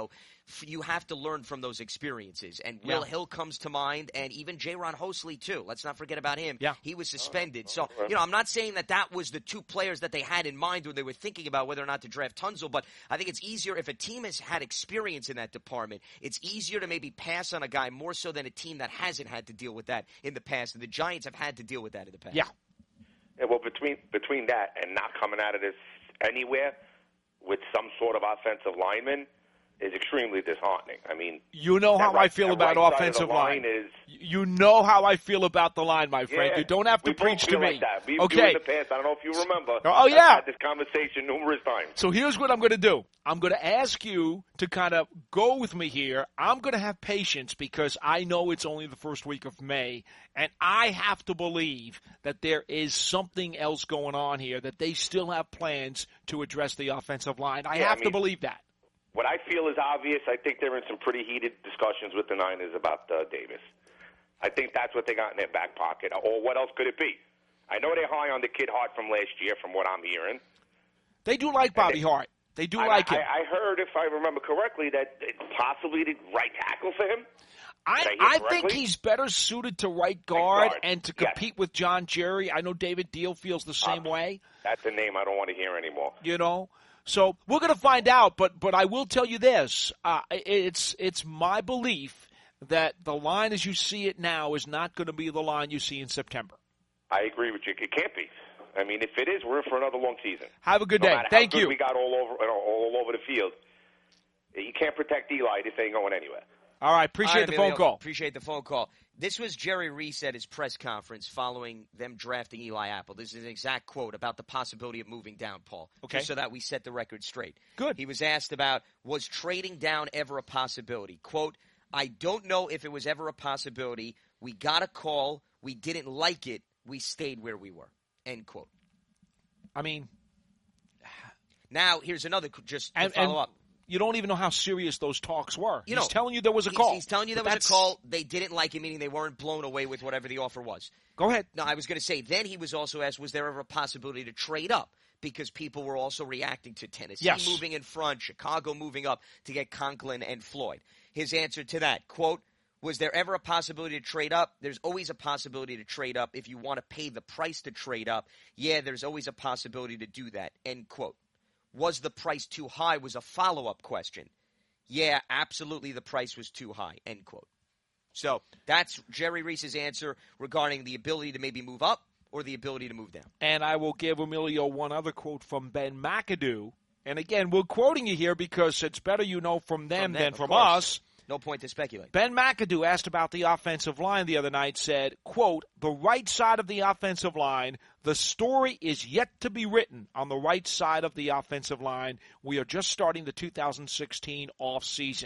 [SPEAKER 1] f- you have to learn from those experiences. And Will
[SPEAKER 2] Yeah.
[SPEAKER 1] Hill comes to mind, and even J-Ron Hosley, too. Let's not forget about him.
[SPEAKER 2] Yeah.
[SPEAKER 1] He was suspended. So, you know, I'm not saying that that was the two players that they had in mind when they were thinking about whether or not to draft Tunzel, but I think it's easier if a team has had experience in that department. It's easier to maybe pass on a guy more so than a team that hasn't had to deal with that in the past. And the Giants have had to deal with that in the past.
[SPEAKER 2] Yeah.
[SPEAKER 4] Yeah, well, between between that and not coming out of this anywhere with some sort of offensive lineman is extremely disheartening. I mean,
[SPEAKER 2] you know how
[SPEAKER 4] right,
[SPEAKER 2] I feel
[SPEAKER 4] that
[SPEAKER 2] about
[SPEAKER 4] right
[SPEAKER 2] offensive line.
[SPEAKER 4] line is,
[SPEAKER 2] you know how I feel about the line, my friend.
[SPEAKER 4] Yeah,
[SPEAKER 2] you don't have to
[SPEAKER 4] we
[SPEAKER 2] preach
[SPEAKER 4] both
[SPEAKER 2] to
[SPEAKER 4] feel
[SPEAKER 2] me.
[SPEAKER 4] Like that. We've
[SPEAKER 2] okay.
[SPEAKER 4] do in the past. I don't know if you remember.
[SPEAKER 2] Oh, yeah.
[SPEAKER 4] I've had this conversation numerous times.
[SPEAKER 2] So here's what I'm going to do. I'm going to ask you to kind of go with me here. I'm going to have patience because I know it's only the first week of May, and I have to believe that there is something else going on here, that they still have plans to address the offensive line. I
[SPEAKER 4] Yeah,
[SPEAKER 2] have
[SPEAKER 4] I mean,
[SPEAKER 2] to believe that.
[SPEAKER 4] What I feel is obvious. I think they're in some pretty heated discussions with the Niners about uh, Davis. I think that's what they got in their back pocket. Or what else could it be? I know they're high on the kid Hart from last year, from what I'm hearing.
[SPEAKER 2] They do like Bobby
[SPEAKER 4] they,
[SPEAKER 2] Hart. They do
[SPEAKER 4] I,
[SPEAKER 2] like
[SPEAKER 4] I,
[SPEAKER 2] him.
[SPEAKER 4] I heard, if I remember correctly, that it's possibly the right tackle for him.
[SPEAKER 2] I,
[SPEAKER 4] I,
[SPEAKER 2] I think he's better suited to right guard,
[SPEAKER 4] guard.
[SPEAKER 2] and to
[SPEAKER 4] Yes.
[SPEAKER 2] compete with John Jerry. I know David Deal feels the same
[SPEAKER 4] Uh,
[SPEAKER 2] way.
[SPEAKER 4] That's a name I don't want to hear anymore.
[SPEAKER 2] You know? So we're going to find out, but but I will tell you this. Uh, it's it's my belief that the line as you see it now is not going to be the line you see in September.
[SPEAKER 4] I agree with you. It can't be. I mean, if it is, we're in for another long season.
[SPEAKER 2] Have a good
[SPEAKER 4] no
[SPEAKER 2] day.
[SPEAKER 4] matter
[SPEAKER 2] Thank
[SPEAKER 4] how good
[SPEAKER 2] you.
[SPEAKER 4] We got all over all over the field. You can't protect Eli. This ain't going anywhere.
[SPEAKER 2] All right. Appreciate
[SPEAKER 1] All right,
[SPEAKER 2] the
[SPEAKER 1] Emilio,
[SPEAKER 2] phone call.
[SPEAKER 1] Appreciate the phone call. This was Jerry Reese at his press conference following them drafting Eli Apple. This is an exact quote about the possibility of moving down, Paul.
[SPEAKER 2] Okay.
[SPEAKER 1] Just so that we set the record straight.
[SPEAKER 2] Good.
[SPEAKER 1] He was asked about, was trading down ever a possibility? Quote, I don't know if it was ever a possibility. We got a call. We didn't like it. We stayed where we were. End quote.
[SPEAKER 2] I mean,
[SPEAKER 1] now here's another, just to
[SPEAKER 2] and,
[SPEAKER 1] follow
[SPEAKER 2] and
[SPEAKER 1] up.
[SPEAKER 2] you don't even know how serious those talks were.
[SPEAKER 1] You
[SPEAKER 2] he's
[SPEAKER 1] know,
[SPEAKER 2] telling you there was a
[SPEAKER 1] he's,
[SPEAKER 2] call.
[SPEAKER 1] He's telling you there
[SPEAKER 2] But
[SPEAKER 1] was a
[SPEAKER 2] that's-
[SPEAKER 1] call. They didn't like it, meaning they weren't blown away with whatever the offer was.
[SPEAKER 2] Go ahead.
[SPEAKER 1] No, I was going to say, then he was also asked, was there ever a possibility to trade up? Because people were also reacting to Tennessee
[SPEAKER 2] Yes.
[SPEAKER 1] moving in front, Chicago moving up to get Conklin and Floyd. His answer to that, quote, was there ever a possibility to trade up? There's always a possibility to trade up. If you want to pay the price to trade up, yeah, there's always a possibility to do that, end quote. Was the price too high was a follow-up question. Yeah, absolutely the price was too high, end quote. So that's Jerry Reese's answer regarding the ability to maybe move up or the ability to move down.
[SPEAKER 2] And I will give Emilio one other quote from Ben McAdoo. And again, we're quoting you here because it's better you know from them,
[SPEAKER 1] From them,
[SPEAKER 2] than
[SPEAKER 1] of
[SPEAKER 2] from
[SPEAKER 1] course.
[SPEAKER 2] us.
[SPEAKER 1] No point to speculate.
[SPEAKER 2] Ben McAdoo, asked about the offensive line the other night, said, quote, the right side of the offensive line, the story is yet to be written on the right side of the offensive line. We are just starting the two thousand sixteen offseason.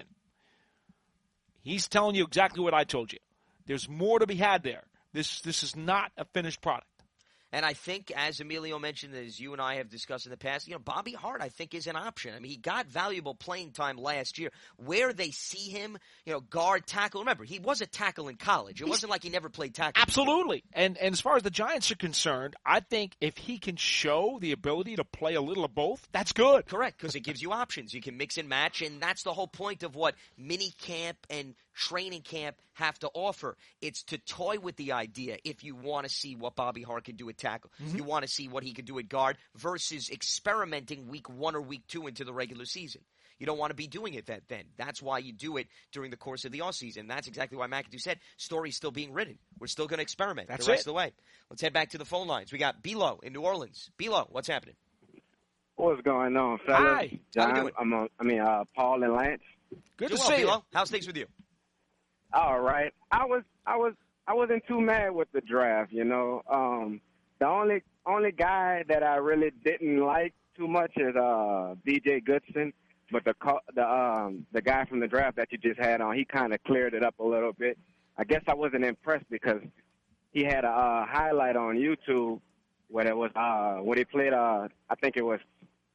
[SPEAKER 2] He's telling you exactly what I told you. There's more to be had there. This this is not a finished product.
[SPEAKER 1] And I think, as Emilio mentioned, as you and I have discussed in the past, you know, Bobby Hart, I think, is an option. I mean, he got valuable playing time last year. Where they see him, you know, guard, tackle. Remember, he was a tackle in college. It
[SPEAKER 2] He's,
[SPEAKER 1] wasn't like he never played tackle.
[SPEAKER 2] Absolutely. And and as far as the Giants are concerned, I think if he can show the ability to play a little of both, that's good.
[SPEAKER 1] Correct, because it gives you options. You can mix and match, and that's the whole point of what mini camp and training camp have to offer. It's to toy with the idea if you want to see what Bobby Hart can do at tackle. Mm-hmm. You want to see what he can do at guard versus experimenting week one or week two into the regular season. You don't want to be doing it that then. That's why you do it during the course of the offseason. That's exactly why McAdoo said story's still being written. We're still going to experiment
[SPEAKER 2] That's
[SPEAKER 1] the rest
[SPEAKER 2] it.
[SPEAKER 1] of the way. Let's head back to the phone lines. We got Bilo in New Orleans. Bilo, what's happening?
[SPEAKER 3] What's going on, fellas?
[SPEAKER 2] Hi.
[SPEAKER 3] John,
[SPEAKER 1] How we doing?
[SPEAKER 3] I'm on, I mean, uh, Paul and Lance.
[SPEAKER 2] Good
[SPEAKER 1] Doing
[SPEAKER 2] to
[SPEAKER 1] well,
[SPEAKER 2] see you.
[SPEAKER 1] Bilo. How's things with you?
[SPEAKER 3] All right. I was, I was, I wasn't too mad with the draft. You know, um, the only, only guy that I really didn't like too much is uh, B J Goodson. But the the um the guy from the draft that you just had on, he kind of cleared it up a little bit. I guess I wasn't impressed because he had a uh, highlight on YouTube where it was uh when he played uh I think it was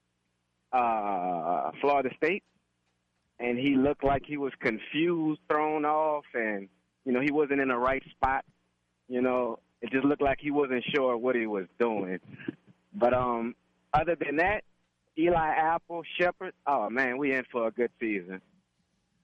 [SPEAKER 3] uh Florida State, and he looked like he was confused, thrown off, and you know he wasn't in the right spot. You know, it just looked like he wasn't sure what he was doing. But um, other than that, Eli Apple, Shepard, oh, man, we in for a good season.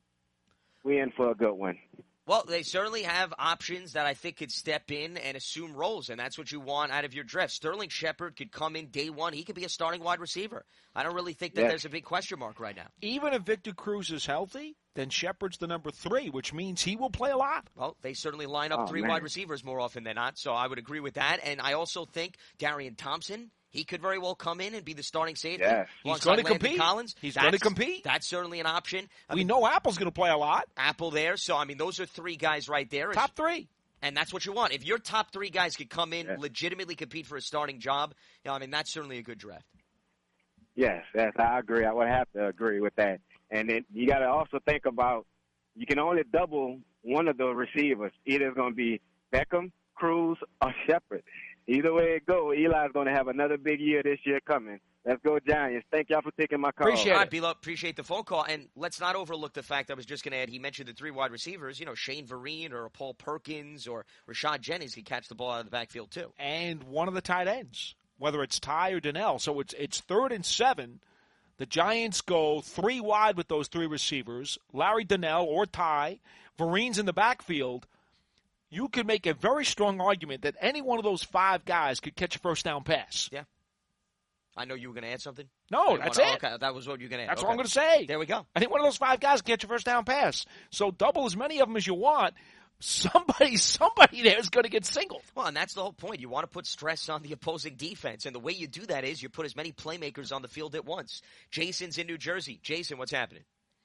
[SPEAKER 3] we in for a good one.
[SPEAKER 1] Well, they certainly have options that I think could step in and assume roles, and that's what you want out of your draft. Sterling Shepard could come in day one. He could be a starting wide receiver. I don't really think that
[SPEAKER 3] yes.
[SPEAKER 1] there's a big question mark right now.
[SPEAKER 2] Even if Victor Cruz is healthy, then Shepard's the number three, which means he will play a lot.
[SPEAKER 1] Well, they certainly line up
[SPEAKER 3] oh,
[SPEAKER 1] three
[SPEAKER 3] man.
[SPEAKER 1] wide receivers more often than not, so I would agree with that. And I also think Darian Thompson, he could very well come in and be the starting safety.
[SPEAKER 3] Yes.
[SPEAKER 2] He's going to
[SPEAKER 1] Landon
[SPEAKER 2] compete.
[SPEAKER 1] Collins.
[SPEAKER 2] He's
[SPEAKER 1] That's-
[SPEAKER 2] going to compete.
[SPEAKER 1] That's certainly an option. I
[SPEAKER 2] we
[SPEAKER 1] mean,
[SPEAKER 2] know Apple's going to play a lot.
[SPEAKER 1] Apple there, so I mean, those are three guys right there.
[SPEAKER 2] Top three.
[SPEAKER 1] And that's what you want. If your top three guys could come in,
[SPEAKER 3] yes.
[SPEAKER 1] legitimately compete for a starting job, you know, I mean, that's certainly a good draft.
[SPEAKER 3] Yes, yes, I agree. I would have to agree with that. And then you got to also think about you can only double one of the receivers. Either it's going to be Beckham, Cruz, or Shepard. Either way it goes, Eli's going to have another big year this year coming. Let's go Giants. Thank y'all for taking my call.
[SPEAKER 2] Appreciate
[SPEAKER 1] All
[SPEAKER 2] it.
[SPEAKER 1] right, Bilo, appreciate the phone call. And let's not overlook the fact I was just going to add, he mentioned the three wide receivers. You know, Shane Vereen or Paul Perkins or Rashad Jennings could catch the ball out of the backfield too.
[SPEAKER 2] And one of the tight ends, whether it's Ty or Donnell. So it's it's third and seven. The Giants go three wide with those three receivers, Larry Donnell or Ty. Vereen's in the backfield. You could make a very strong argument that any one of those five guys could catch a first down pass.
[SPEAKER 1] Yeah. I know you were going to add something.
[SPEAKER 2] No,
[SPEAKER 1] You
[SPEAKER 2] that's
[SPEAKER 1] wanna-
[SPEAKER 2] it.
[SPEAKER 1] Okay, that was what you were going to add.
[SPEAKER 2] That's
[SPEAKER 1] okay.
[SPEAKER 2] what I'm going to say.
[SPEAKER 1] There we go.
[SPEAKER 2] I think one of those five guys can catch a first down pass. So double as many of them as you want. Somebody, somebody there is going to get singled.
[SPEAKER 1] Well, and that's the whole point. You want to put stress on the opposing defense, and the way you do that is you put as many playmakers on the field at once. Jason's in New Jersey. Jason, what's happening?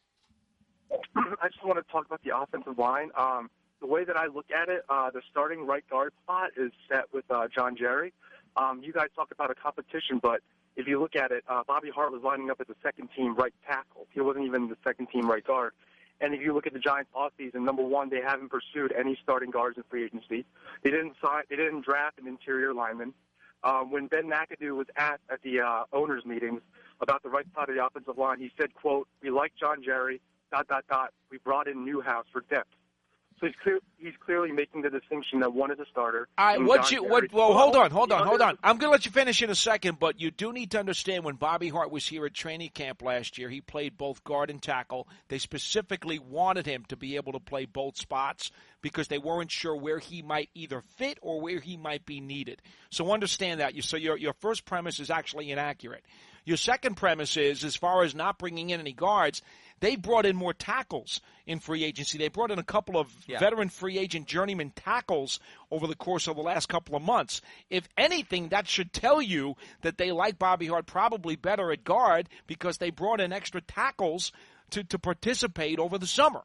[SPEAKER 5] I just want to talk about the offensive line. Um, the way that I look at it, uh, the starting right guard spot is set with uh, John Jerry. Um, you guys talk about a competition, but if you look at it, uh, Bobby Hart was lining up as a second-team right tackle. He wasn't even the second-team right guard. And if you look at the Giants' offseason, number one, they haven't pursued any starting guards in free agency. They didn't sign, they didn't draft an interior lineman. Um, when Ben McAdoo was asked at the uh, owners' meetings about the right side of the offensive line, he said, quote, "We like John Jerry, dot, dot, dot. We brought in Newhouse for depth." So he's, clear, he's clearly making the distinction that one is a starter.
[SPEAKER 2] All right,
[SPEAKER 5] and
[SPEAKER 2] what
[SPEAKER 5] John
[SPEAKER 2] you
[SPEAKER 5] Jerry-
[SPEAKER 2] what? Well, hold on, hold on,
[SPEAKER 5] The
[SPEAKER 2] hold
[SPEAKER 5] other-
[SPEAKER 2] on. I'm going to let you finish in a second, but you do need to understand when Bobby Hart was here at training camp last year, he played both guard and tackle. They specifically wanted him to be able to play both spots because they weren't sure where he might either fit or where he might be needed. So understand that. You so your your first premise is actually inaccurate. Your second premise is, as far as not bringing in any guards, they brought in more tackles in free agency. They brought in a couple of
[SPEAKER 1] Yeah.
[SPEAKER 2] veteran free agent journeyman tackles over the course of the last couple of months. If anything, that should tell you that they like Bobby Hart probably better at guard because they brought in extra tackles to, to participate over the summer.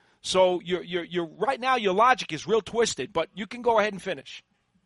[SPEAKER 2] So you're, you're, you're, right now your logic is real twisted, but you can go ahead and finish.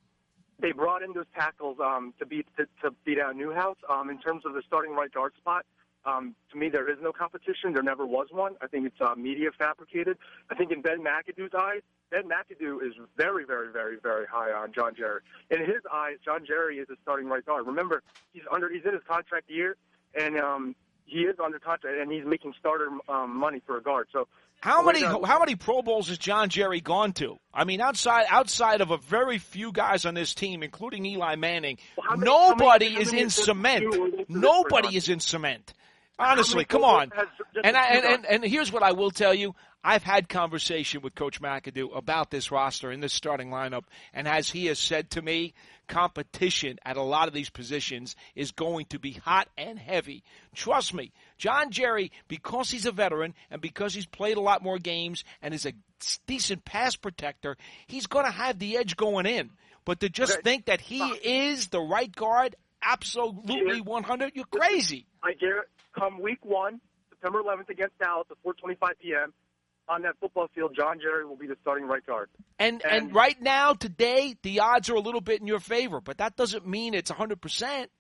[SPEAKER 5] They brought in those tackles um, to beat to, to beat out Newhouse. Um, in terms of the starting right guard spot, um, to me there is no competition. There never was one. I think it's uh, media fabricated. I think in Ben McAdoo's eyes, Ben McAdoo is very, very, very, very high on John Jerry. In his eyes, John Jerry is a starting right guard. Remember, he's under he's in his contract year, and um, he is under contract, and he's making starter um, money for a guard. So.
[SPEAKER 2] How many
[SPEAKER 5] Down,
[SPEAKER 2] how many Pro Bowls has John Jerry gone to? I mean, outside outside of a very few guys on this team, including Eli Manning,
[SPEAKER 5] Well, how many-
[SPEAKER 2] nobody
[SPEAKER 5] how many-
[SPEAKER 2] is
[SPEAKER 5] how many
[SPEAKER 2] in
[SPEAKER 5] is this
[SPEAKER 2] cement.
[SPEAKER 5] two or this
[SPEAKER 2] Nobody
[SPEAKER 5] or
[SPEAKER 2] is in cement. Honestly,
[SPEAKER 5] many
[SPEAKER 2] come
[SPEAKER 5] Pro
[SPEAKER 2] on.
[SPEAKER 5] Bowls has just
[SPEAKER 2] And,
[SPEAKER 5] a
[SPEAKER 2] I,
[SPEAKER 5] few
[SPEAKER 2] and, and
[SPEAKER 5] guys?
[SPEAKER 2] and here's what I will tell you. I've had conversation with Coach McAdoo about this roster and this starting lineup, and as he has said to me, competition at a lot of these positions is going to be hot and heavy. Trust me, John Jerry, because he's a veteran and because he's played a lot more games and is a decent pass protector, he's going to have the edge going in. But to just
[SPEAKER 5] Okay.
[SPEAKER 2] think that he is the right guard, absolutely one hundred, you're crazy.
[SPEAKER 5] I guarantee, come week one, September eleventh against Dallas at four twenty-five p.m., on that football field, John Jerry will be the starting right guard.
[SPEAKER 2] And, and
[SPEAKER 5] And-
[SPEAKER 2] right now, today, the odds are a little bit in your favor, but that doesn't mean it's one hundred percent.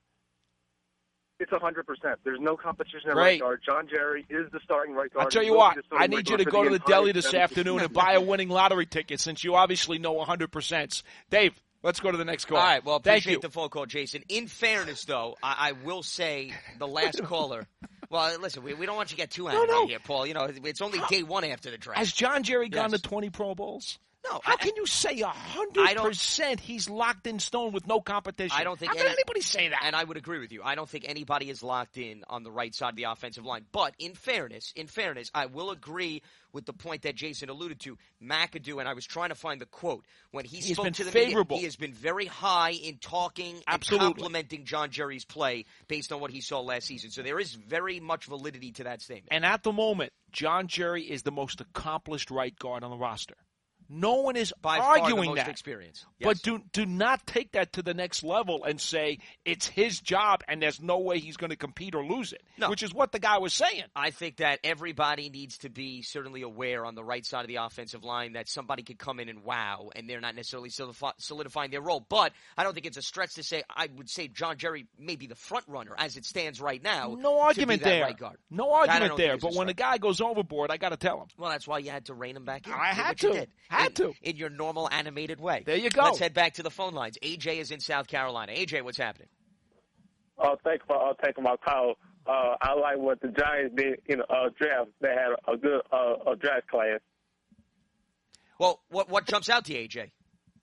[SPEAKER 5] It's one hundred percent. There's no competition at
[SPEAKER 2] Great.
[SPEAKER 5] right guard. John Jerry is the starting right guard.
[SPEAKER 2] I'll tell
[SPEAKER 5] He
[SPEAKER 2] you
[SPEAKER 5] will
[SPEAKER 2] what,
[SPEAKER 5] be the starting
[SPEAKER 2] I need
[SPEAKER 5] right
[SPEAKER 2] you
[SPEAKER 5] guard
[SPEAKER 2] to
[SPEAKER 5] for
[SPEAKER 2] go to the
[SPEAKER 5] entire
[SPEAKER 2] deli this
[SPEAKER 5] seventy
[SPEAKER 2] afternoon and buy a winning lottery ticket since you obviously know one hundred percent. Dave, let's go to the next call.
[SPEAKER 1] All right, well,
[SPEAKER 2] Thank
[SPEAKER 1] appreciate
[SPEAKER 2] you.
[SPEAKER 1] the phone call, Jason. In fairness, though, I, I will say the last caller. Well, listen, we, we don't want you to get too angry
[SPEAKER 2] no.
[SPEAKER 1] here, Paul. You know, it's only day one after the draft.
[SPEAKER 2] Has John Jerry gone
[SPEAKER 1] Yes.
[SPEAKER 2] to twenty Pro Bowls?
[SPEAKER 1] No,
[SPEAKER 2] How
[SPEAKER 1] I,
[SPEAKER 2] can you say a
[SPEAKER 1] I
[SPEAKER 2] hundred
[SPEAKER 1] don't-
[SPEAKER 2] percent he's locked in stone with no competition?
[SPEAKER 1] I don't think
[SPEAKER 2] How can
[SPEAKER 1] any-
[SPEAKER 2] anybody say that?
[SPEAKER 1] And I would agree with you. I don't think anybody is locked in on the right side of the offensive line. But in fairness, in fairness, I will agree with the point that Jason alluded to. McAdoo, and I was trying to find the quote when he
[SPEAKER 2] He's
[SPEAKER 1] spoke
[SPEAKER 2] been
[SPEAKER 1] to the
[SPEAKER 2] favorable.
[SPEAKER 1] media. He has been very high in talking
[SPEAKER 2] Absolutely.
[SPEAKER 1] and complimenting John Jerry's play based on what he saw last season. So there is very much validity to that statement.
[SPEAKER 2] And at the moment, John Jerry is the most accomplished right guard on the roster. No one is
[SPEAKER 1] By far the
[SPEAKER 2] arguing
[SPEAKER 1] most
[SPEAKER 2] that.
[SPEAKER 1] experience.
[SPEAKER 2] But
[SPEAKER 1] Yes.
[SPEAKER 2] do do not take that to the next level and say it's his job and there's no way he's going to compete or lose it,
[SPEAKER 1] No.
[SPEAKER 2] which is what the guy was saying.
[SPEAKER 1] I think that everybody needs to be certainly aware on the right side of the offensive line that somebody could come in and wow, and they're not necessarily solidify, solidifying their role. But I don't think it's a stretch to say I would say John Jerry may be the front runner as it stands right now.
[SPEAKER 2] No
[SPEAKER 1] to
[SPEAKER 2] argument
[SPEAKER 1] be that
[SPEAKER 2] there.
[SPEAKER 1] Right guard.
[SPEAKER 2] No
[SPEAKER 1] That I
[SPEAKER 2] argument
[SPEAKER 1] don't
[SPEAKER 2] there.
[SPEAKER 1] think is a
[SPEAKER 2] But when a
[SPEAKER 1] stretch.
[SPEAKER 2] guy goes overboard, I got to tell him.
[SPEAKER 1] Well, that's why you had to rein him back in.
[SPEAKER 2] I
[SPEAKER 1] Did
[SPEAKER 2] had
[SPEAKER 1] what you
[SPEAKER 2] to.
[SPEAKER 1] did.
[SPEAKER 2] Had
[SPEAKER 1] in,
[SPEAKER 2] to.
[SPEAKER 1] in your normal animated way.
[SPEAKER 2] There you go.
[SPEAKER 1] Let's head back to the phone lines. A J is in South Carolina. A J, what's happening?
[SPEAKER 6] Uh, thank you for uh, taking my call. Uh, I like what the Giants did in the uh, draft. They had a good uh, a draft class.
[SPEAKER 1] Well, what what jumps out to you, A J?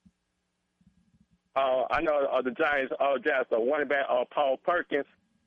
[SPEAKER 6] Uh, I know uh, the Giants uh, draft a running back, uh, Paul Perkins.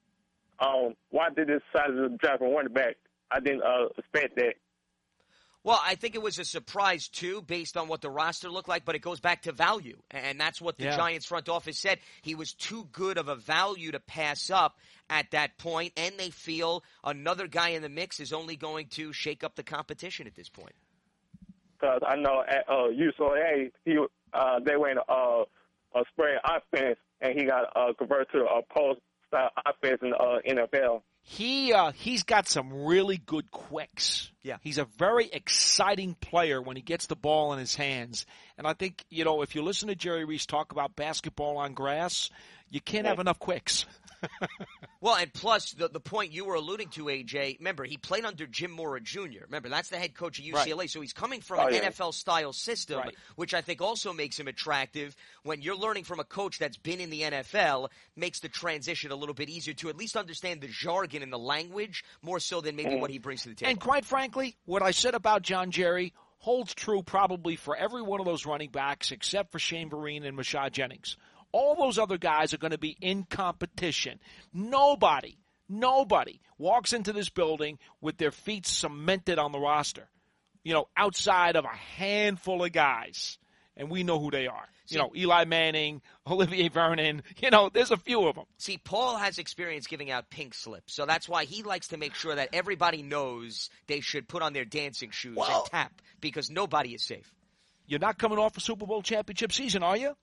[SPEAKER 6] Um, why did they decide to draft a running back? I didn't uh, expect that.
[SPEAKER 1] Well, I think it was a surprise, too, based on what the roster looked like, but it goes back to value. And that's what the
[SPEAKER 2] Yeah.
[SPEAKER 1] Giants front office said. He was too good of a value to pass up at that point, and they feel another guy in the mix is only going to shake up the competition at this point.
[SPEAKER 6] Because I know at uh, U C L A, he, uh, they went uh, a spread offense, and he got uh, converted to a post-style offense in the uh, N F L.
[SPEAKER 2] He uh, he's got some really good quicks.
[SPEAKER 1] Yeah.
[SPEAKER 2] He's a very exciting player when he gets the ball in his hands. And I think, you know, if you listen to Jerry Reese talk about basketball on grass, you can't have enough quicks.
[SPEAKER 1] Well, and plus, the, the point you were alluding to, A J, remember, he played under Jim Mora Junior Remember, that's the head coach of U C L A,
[SPEAKER 2] Right.
[SPEAKER 1] so he's coming from
[SPEAKER 6] Oh,
[SPEAKER 1] an
[SPEAKER 6] yeah.
[SPEAKER 1] N F L-style system,
[SPEAKER 2] Right.
[SPEAKER 1] which I think also makes him attractive. When you're learning from a coach that's been in the N F L, makes the transition a little bit easier to at least understand the jargon and the language more so than maybe what he brings to the table.
[SPEAKER 2] And quite frankly, what I said about John Jerry holds true probably for every one of those running backs except for Shane Vereen and Rashad Jennings. All those other guys are going to be in competition. Nobody, nobody walks into this building with their feet cemented on the roster, you know, outside of a handful of guys. And we know who they are. You know, Eli Manning, Olivier Vernon, you know, there's a few of them.
[SPEAKER 1] See, Paul has experience giving out pink slips, so that's why he likes to make sure that everybody knows they should put on their dancing shoes
[SPEAKER 2] Well-
[SPEAKER 1] and tap, because nobody is safe.
[SPEAKER 2] You're not coming off a Super Bowl championship season, are you?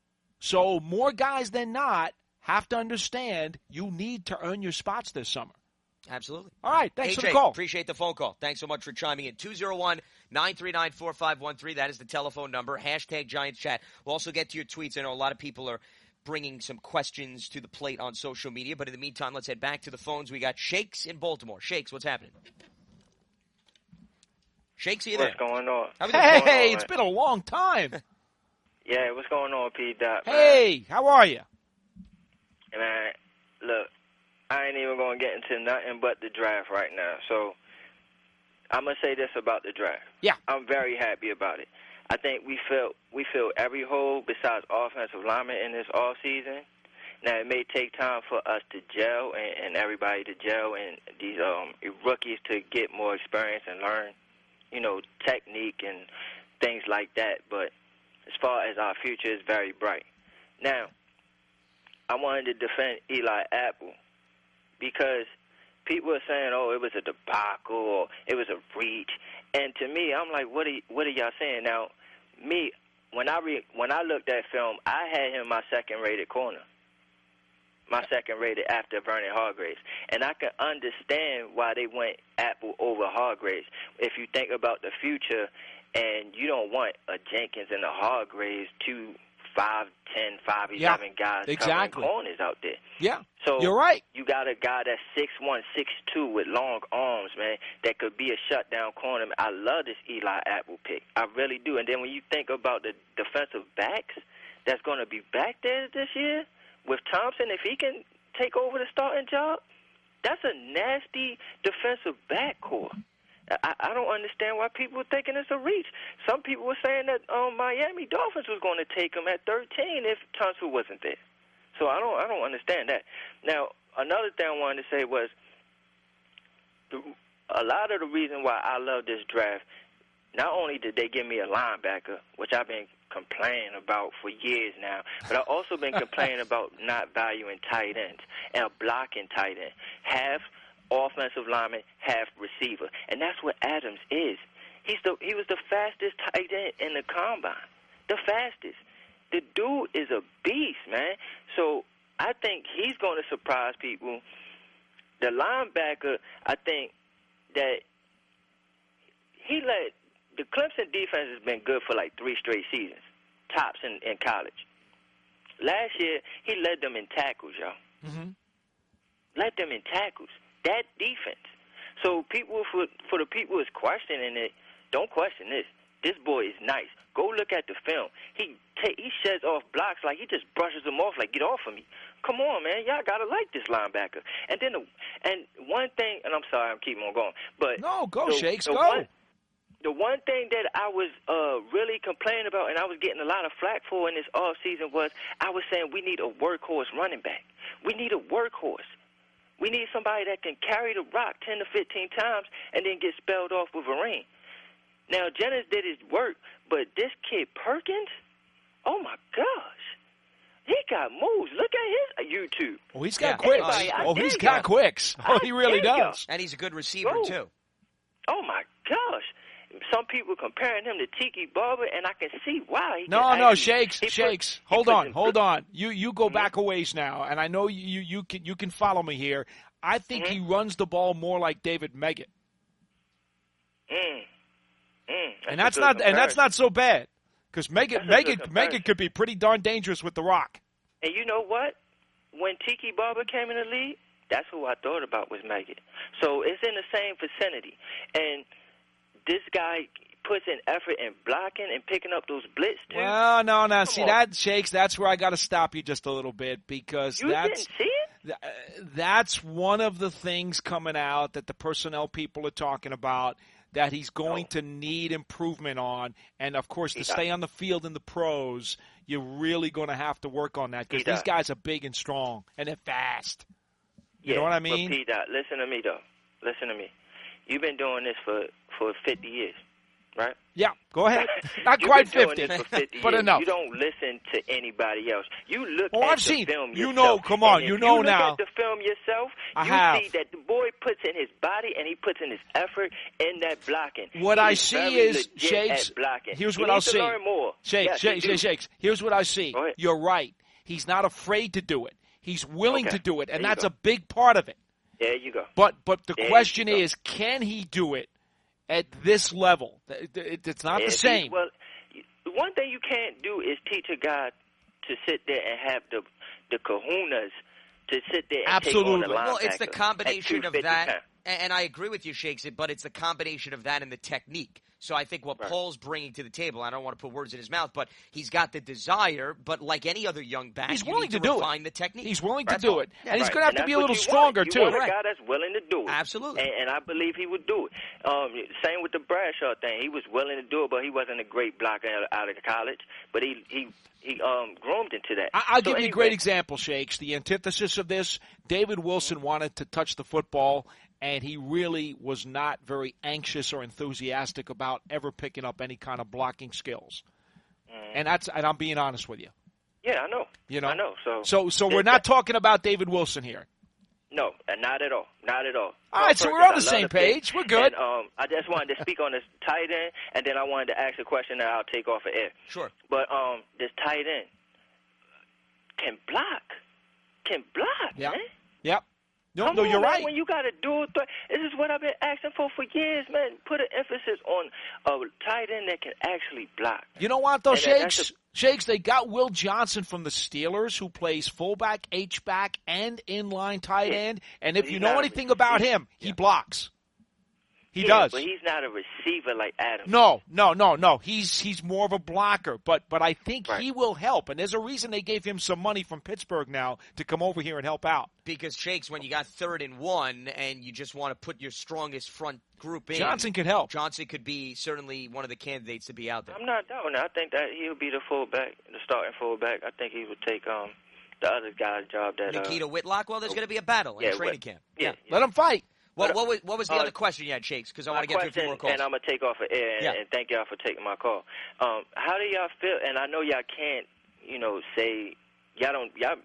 [SPEAKER 2] So more guys than not have to understand you need to earn your spots this summer.
[SPEAKER 1] Absolutely.
[SPEAKER 2] All right, thanks
[SPEAKER 1] A J,
[SPEAKER 2] for the call.
[SPEAKER 1] appreciate the phone call. Thanks so much for chiming in. two oh one, nine three nine, four five one three. That is the telephone number. Hashtag Giants Chat. We'll also get to your tweets. I know a lot of people are bringing some questions to the plate on social media. But in the meantime, let's head back to the phones. We got Shakes in Baltimore. Shakes, what's happening? Shakes, are you there?
[SPEAKER 7] What's going on?
[SPEAKER 1] How we doing?
[SPEAKER 2] Hey,
[SPEAKER 7] going on,
[SPEAKER 2] it's been a long time.
[SPEAKER 7] Yeah, what's going on, P. Dot? man?
[SPEAKER 2] Hey, how are you?
[SPEAKER 7] Man, look, I ain't even going to get into nothing but the draft right now. So I'm going to say this about the draft.
[SPEAKER 2] Yeah.
[SPEAKER 7] I'm very happy about it. I think we filled, we filled every hole besides offensive linemen in this offseason. Now, it may take time for us to gel and, and everybody to gel and these um, rookies to get more experience and learn, you know, technique and things like that. But as far as our future is very bright. Now, I wanted to defend Eli Apple because people are saying, oh, it was a debacle or it was a reach. And to me, I'm like, what are, what are y'all saying? Now, me, when I re- when I looked at film, I had him my second-rated corner, my second-rated after Vernon Hargraves. And I can understand why they went Apple over Hargraves. If you think about the future and you don't want a Jenkins and a Hargraves, two five ten, five eleven
[SPEAKER 2] Yeah,
[SPEAKER 7] guys
[SPEAKER 2] exactly.
[SPEAKER 7] covering corners out there.
[SPEAKER 2] Yeah,
[SPEAKER 7] So
[SPEAKER 2] you're right.
[SPEAKER 7] you got a guy that's six one, six two with long arms, man, that could be a shutdown corner. I love this Eli Apple pick. I really do. And then when you think about the defensive backs that's going to be back there this year with Thompson, if he can take over the starting job, that's a nasty defensive back core. I, I don't understand why people are thinking it's a reach. Some people were saying that um, Miami Dolphins was going to take him at thirteen if Tunsil wasn't there. So I don't I don't understand that. Now, another thing I wanted to say was the, a lot of the reason why I love this draft, not only did they give me a linebacker, which I've been complaining about for years now, but I've also been complaining about not valuing tight ends and blocking tight end. Half offensive lineman, half receiver. And that's what Adams is. He's the He was the fastest tight end in the combine. The fastest. The dude is a beast, man. So I think he's going to surprise people. The linebacker, I think that he let the Clemson defense has been good for like three straight seasons, tops in, in college. Last year, he led them in tackles, y'all.
[SPEAKER 2] Mm-hmm.
[SPEAKER 7] Led them in tackles. That defense. So people, for for the people who's questioning it, don't question this. This boy is nice. Go look at the film. He ta- he sheds off blocks like he just brushes them off like, get off of me. Come on, man. Y'all got to like this linebacker. And then, the, and one thing, and I'm sorry, I'm keeping on going. But
[SPEAKER 2] No, go,
[SPEAKER 7] the,
[SPEAKER 2] Shakes,
[SPEAKER 7] the
[SPEAKER 2] go.
[SPEAKER 7] One, the one thing that I was uh, really complaining about, and I was getting a lot of flack for in this offseason, was I was saying we need a workhorse running back. We need a workhorse. We need somebody that can carry the rock ten to fifteen times and then get spelled off with a ring. Now, Jennings did his work, but this kid Perkins, oh, my gosh. He got moves. Look at his YouTube.
[SPEAKER 2] Oh, he's got
[SPEAKER 1] Yeah.
[SPEAKER 2] quicks.
[SPEAKER 7] Everybody, I
[SPEAKER 2] oh,
[SPEAKER 7] dare
[SPEAKER 2] he's got
[SPEAKER 7] you.
[SPEAKER 2] quicks. Oh,
[SPEAKER 7] I
[SPEAKER 2] he really
[SPEAKER 7] dare you.
[SPEAKER 2] does.
[SPEAKER 1] And he's a good receiver,
[SPEAKER 7] Whoa.
[SPEAKER 1] too.
[SPEAKER 7] Oh, my gosh. Some people comparing him to Tiki Barber, and I can see why. He
[SPEAKER 2] No,
[SPEAKER 7] can
[SPEAKER 2] no,
[SPEAKER 7] actually-
[SPEAKER 2] Shakes,
[SPEAKER 7] he put-
[SPEAKER 2] Shakes.
[SPEAKER 7] he
[SPEAKER 2] Hold
[SPEAKER 7] puts
[SPEAKER 2] on,
[SPEAKER 7] in-
[SPEAKER 2] hold on. You you go
[SPEAKER 7] Mhm.
[SPEAKER 2] back a ways now, and I know you you can you can follow me here. I think
[SPEAKER 7] Mhm.
[SPEAKER 2] he runs the ball more like David Meggett,
[SPEAKER 7] Mm. Mm.
[SPEAKER 2] and that's
[SPEAKER 7] a
[SPEAKER 2] not
[SPEAKER 7] good
[SPEAKER 2] and that's
[SPEAKER 7] comparison.
[SPEAKER 2] not so bad because Meggett
[SPEAKER 7] That's a good
[SPEAKER 2] Meggett
[SPEAKER 7] comparison.
[SPEAKER 2] Meggett could be pretty darn dangerous with the rock.
[SPEAKER 7] And you know what? When Tiki Barber came in the league, that's who I thought about was Meggett. So it's in the same vicinity. And this guy puts in effort in blocking and picking up those blitz, too.
[SPEAKER 2] Well, no, no.
[SPEAKER 7] Come
[SPEAKER 2] See
[SPEAKER 7] on.
[SPEAKER 2] that, Shakes. That's where I got to stop you just a little bit because
[SPEAKER 7] You
[SPEAKER 2] that's
[SPEAKER 7] didn't see it?
[SPEAKER 2] th- uh, that's one of the things coming out that the personnel people are talking about that he's going
[SPEAKER 7] Oh.
[SPEAKER 2] to need improvement on. And, of course, to
[SPEAKER 7] He
[SPEAKER 2] stay
[SPEAKER 7] does.
[SPEAKER 2] on the field in the pros, you're really going to have to work on that because
[SPEAKER 7] He
[SPEAKER 2] these
[SPEAKER 7] does.
[SPEAKER 2] guys are big and strong, and they're fast. You
[SPEAKER 7] Yeah,
[SPEAKER 2] know what I mean?
[SPEAKER 7] But P-Dot, listen to me, though. Listen to me. You've been doing this for, for fifty years, right?
[SPEAKER 2] Yeah, go ahead. Not
[SPEAKER 7] You've
[SPEAKER 2] quite
[SPEAKER 7] been doing
[SPEAKER 2] fifty,
[SPEAKER 7] this for fifty
[SPEAKER 2] but
[SPEAKER 7] years.
[SPEAKER 2] enough.
[SPEAKER 7] You don't listen to anybody else. You look
[SPEAKER 2] Oh,
[SPEAKER 7] at
[SPEAKER 2] I've
[SPEAKER 7] the
[SPEAKER 2] seen-
[SPEAKER 7] film
[SPEAKER 2] you
[SPEAKER 7] yourself.
[SPEAKER 2] know, come on,
[SPEAKER 7] and
[SPEAKER 2] you
[SPEAKER 7] if
[SPEAKER 2] know
[SPEAKER 7] you look
[SPEAKER 2] now.
[SPEAKER 7] at the film yourself,
[SPEAKER 2] I
[SPEAKER 7] you
[SPEAKER 2] have.
[SPEAKER 7] see that the boy puts in his body and he puts in his effort in that blocking.
[SPEAKER 2] What
[SPEAKER 7] He
[SPEAKER 2] I
[SPEAKER 7] is
[SPEAKER 2] see
[SPEAKER 7] very
[SPEAKER 2] is,
[SPEAKER 7] legit
[SPEAKER 2] Shakes,
[SPEAKER 7] at blocking.
[SPEAKER 2] here's
[SPEAKER 7] He
[SPEAKER 2] what I'll
[SPEAKER 7] needs to
[SPEAKER 2] see.
[SPEAKER 7] learn more.
[SPEAKER 2] Shakes,
[SPEAKER 7] Yes,
[SPEAKER 2] shakes,
[SPEAKER 7] you do.
[SPEAKER 2] shakes, shakes. Here's what I see.
[SPEAKER 7] Go ahead.
[SPEAKER 2] You're right. He's not afraid to do it. He's willing
[SPEAKER 7] Okay.
[SPEAKER 2] to do it, and
[SPEAKER 7] There you
[SPEAKER 2] that's
[SPEAKER 7] go.
[SPEAKER 2] a big part of it.
[SPEAKER 7] There you go.
[SPEAKER 2] But but the
[SPEAKER 7] There you
[SPEAKER 2] question
[SPEAKER 7] go.
[SPEAKER 2] is, can he do it at this level? It- it- It's not
[SPEAKER 7] If
[SPEAKER 2] the
[SPEAKER 7] he-
[SPEAKER 2] same.
[SPEAKER 7] Well, the one thing you can't do is teach a guy to sit there and have the the kahunas to sit there and
[SPEAKER 2] Absolutely.
[SPEAKER 7] take on a linebacker
[SPEAKER 1] Well, it's the
[SPEAKER 7] at
[SPEAKER 1] combination of
[SPEAKER 7] two fifty
[SPEAKER 1] that,
[SPEAKER 7] pounds.
[SPEAKER 1] and and I agree with you, Shakes, but it's the combination of that and the technique. So I think what
[SPEAKER 7] Right.
[SPEAKER 1] Paul's bringing to the table, I don't want to put words in his mouth, but he's got the desire, but like any other young back,
[SPEAKER 2] He's
[SPEAKER 1] you
[SPEAKER 2] willing
[SPEAKER 1] need
[SPEAKER 2] to do it.
[SPEAKER 1] refine the technique.
[SPEAKER 2] He's willing
[SPEAKER 1] That's
[SPEAKER 2] to do
[SPEAKER 1] all.
[SPEAKER 2] it,
[SPEAKER 1] Yeah,
[SPEAKER 2] and he's
[SPEAKER 7] Right.
[SPEAKER 2] going to have
[SPEAKER 7] And
[SPEAKER 2] to be a
[SPEAKER 7] that's
[SPEAKER 2] little
[SPEAKER 7] what you
[SPEAKER 2] stronger
[SPEAKER 7] want.
[SPEAKER 2] too.
[SPEAKER 7] You want
[SPEAKER 1] Correct.
[SPEAKER 7] a guy that's willing to do it.
[SPEAKER 1] Absolutely.
[SPEAKER 7] And, and I believe he would do it. Um, same with the Bradshaw thing. He was willing to do it, but he wasn't a great blocker out, out of college. But he he he um groomed into that.
[SPEAKER 2] I- I'll
[SPEAKER 7] So
[SPEAKER 2] give you a
[SPEAKER 7] anyway,
[SPEAKER 2] great example, Shakes. The antithesis of this, David Wilson wanted to touch the football, and he really was not very anxious or enthusiastic about ever picking up any kind of blocking skills. And that's and I'm being honest with you.
[SPEAKER 7] Yeah, I know.
[SPEAKER 2] You know?
[SPEAKER 7] I know. So
[SPEAKER 2] So so
[SPEAKER 7] That-
[SPEAKER 2] we're not talking about David Wilson here.
[SPEAKER 7] No, and not at all. Not at all.
[SPEAKER 2] All right, so
[SPEAKER 7] Perkins,
[SPEAKER 2] we're on
[SPEAKER 7] I
[SPEAKER 2] the
[SPEAKER 7] love
[SPEAKER 2] same
[SPEAKER 7] pick.
[SPEAKER 2] page. We're good.
[SPEAKER 7] And, um, I just wanted to speak on this tight end, and then I wanted to ask a question that I'll take off of air.
[SPEAKER 1] Sure.
[SPEAKER 7] But um, this tight end can block. Can block,
[SPEAKER 2] Yeah.
[SPEAKER 7] man.
[SPEAKER 2] Yep. No,
[SPEAKER 7] Come
[SPEAKER 2] no,
[SPEAKER 7] on,
[SPEAKER 2] you're
[SPEAKER 7] man.
[SPEAKER 2] right.
[SPEAKER 7] When you got a dual threat, this is what I've been asking for for years, man. Put an emphasis on a tight end that can actually block.
[SPEAKER 2] You know what, though,
[SPEAKER 7] And that- that's
[SPEAKER 2] Shakes? Shakes, they got Will Johnson from the Steelers, who plays fullback, H-back, and inline tight
[SPEAKER 7] Yeah.
[SPEAKER 2] end. And if
[SPEAKER 7] He's
[SPEAKER 2] you know
[SPEAKER 7] not a-
[SPEAKER 2] anything about
[SPEAKER 7] he's-
[SPEAKER 2] him, he blocks. He
[SPEAKER 7] yeah,
[SPEAKER 2] does.
[SPEAKER 7] But he's not a receiver like Adams.
[SPEAKER 2] No, no, no, no. He's he's more of a blocker, but but I think
[SPEAKER 7] Right.
[SPEAKER 2] he will help. And there's a reason they gave him some money from Pittsburgh now to come over here and help out.
[SPEAKER 1] Because, Shakes, when you got third and one and you just want to put your strongest front group in,
[SPEAKER 2] Johnson could help.
[SPEAKER 1] Johnson could be certainly one of the candidates to be out there.
[SPEAKER 7] I'm not doubting it. I think that he'll be the fullback, the starting fullback. I think he would take um the other guy's job. That
[SPEAKER 1] Nikita
[SPEAKER 7] uh,
[SPEAKER 1] Whitlock, well, there's going to be a battle in
[SPEAKER 7] yeah,
[SPEAKER 1] training
[SPEAKER 7] Whit-
[SPEAKER 1] camp.
[SPEAKER 7] Yeah, yeah.
[SPEAKER 2] Let him fight.
[SPEAKER 1] Well,
[SPEAKER 7] But,
[SPEAKER 1] what was what was the
[SPEAKER 7] uh,
[SPEAKER 1] other question you had, Shakes? Because I
[SPEAKER 7] My
[SPEAKER 1] want to get to a few
[SPEAKER 7] question,
[SPEAKER 1] more calls.
[SPEAKER 7] and I'm gonna take off of air, and,
[SPEAKER 1] Yeah.
[SPEAKER 7] and thank y'all for taking my call. Um, how do y'all feel? And I know y'all can't, you know, say y'all don't y'all.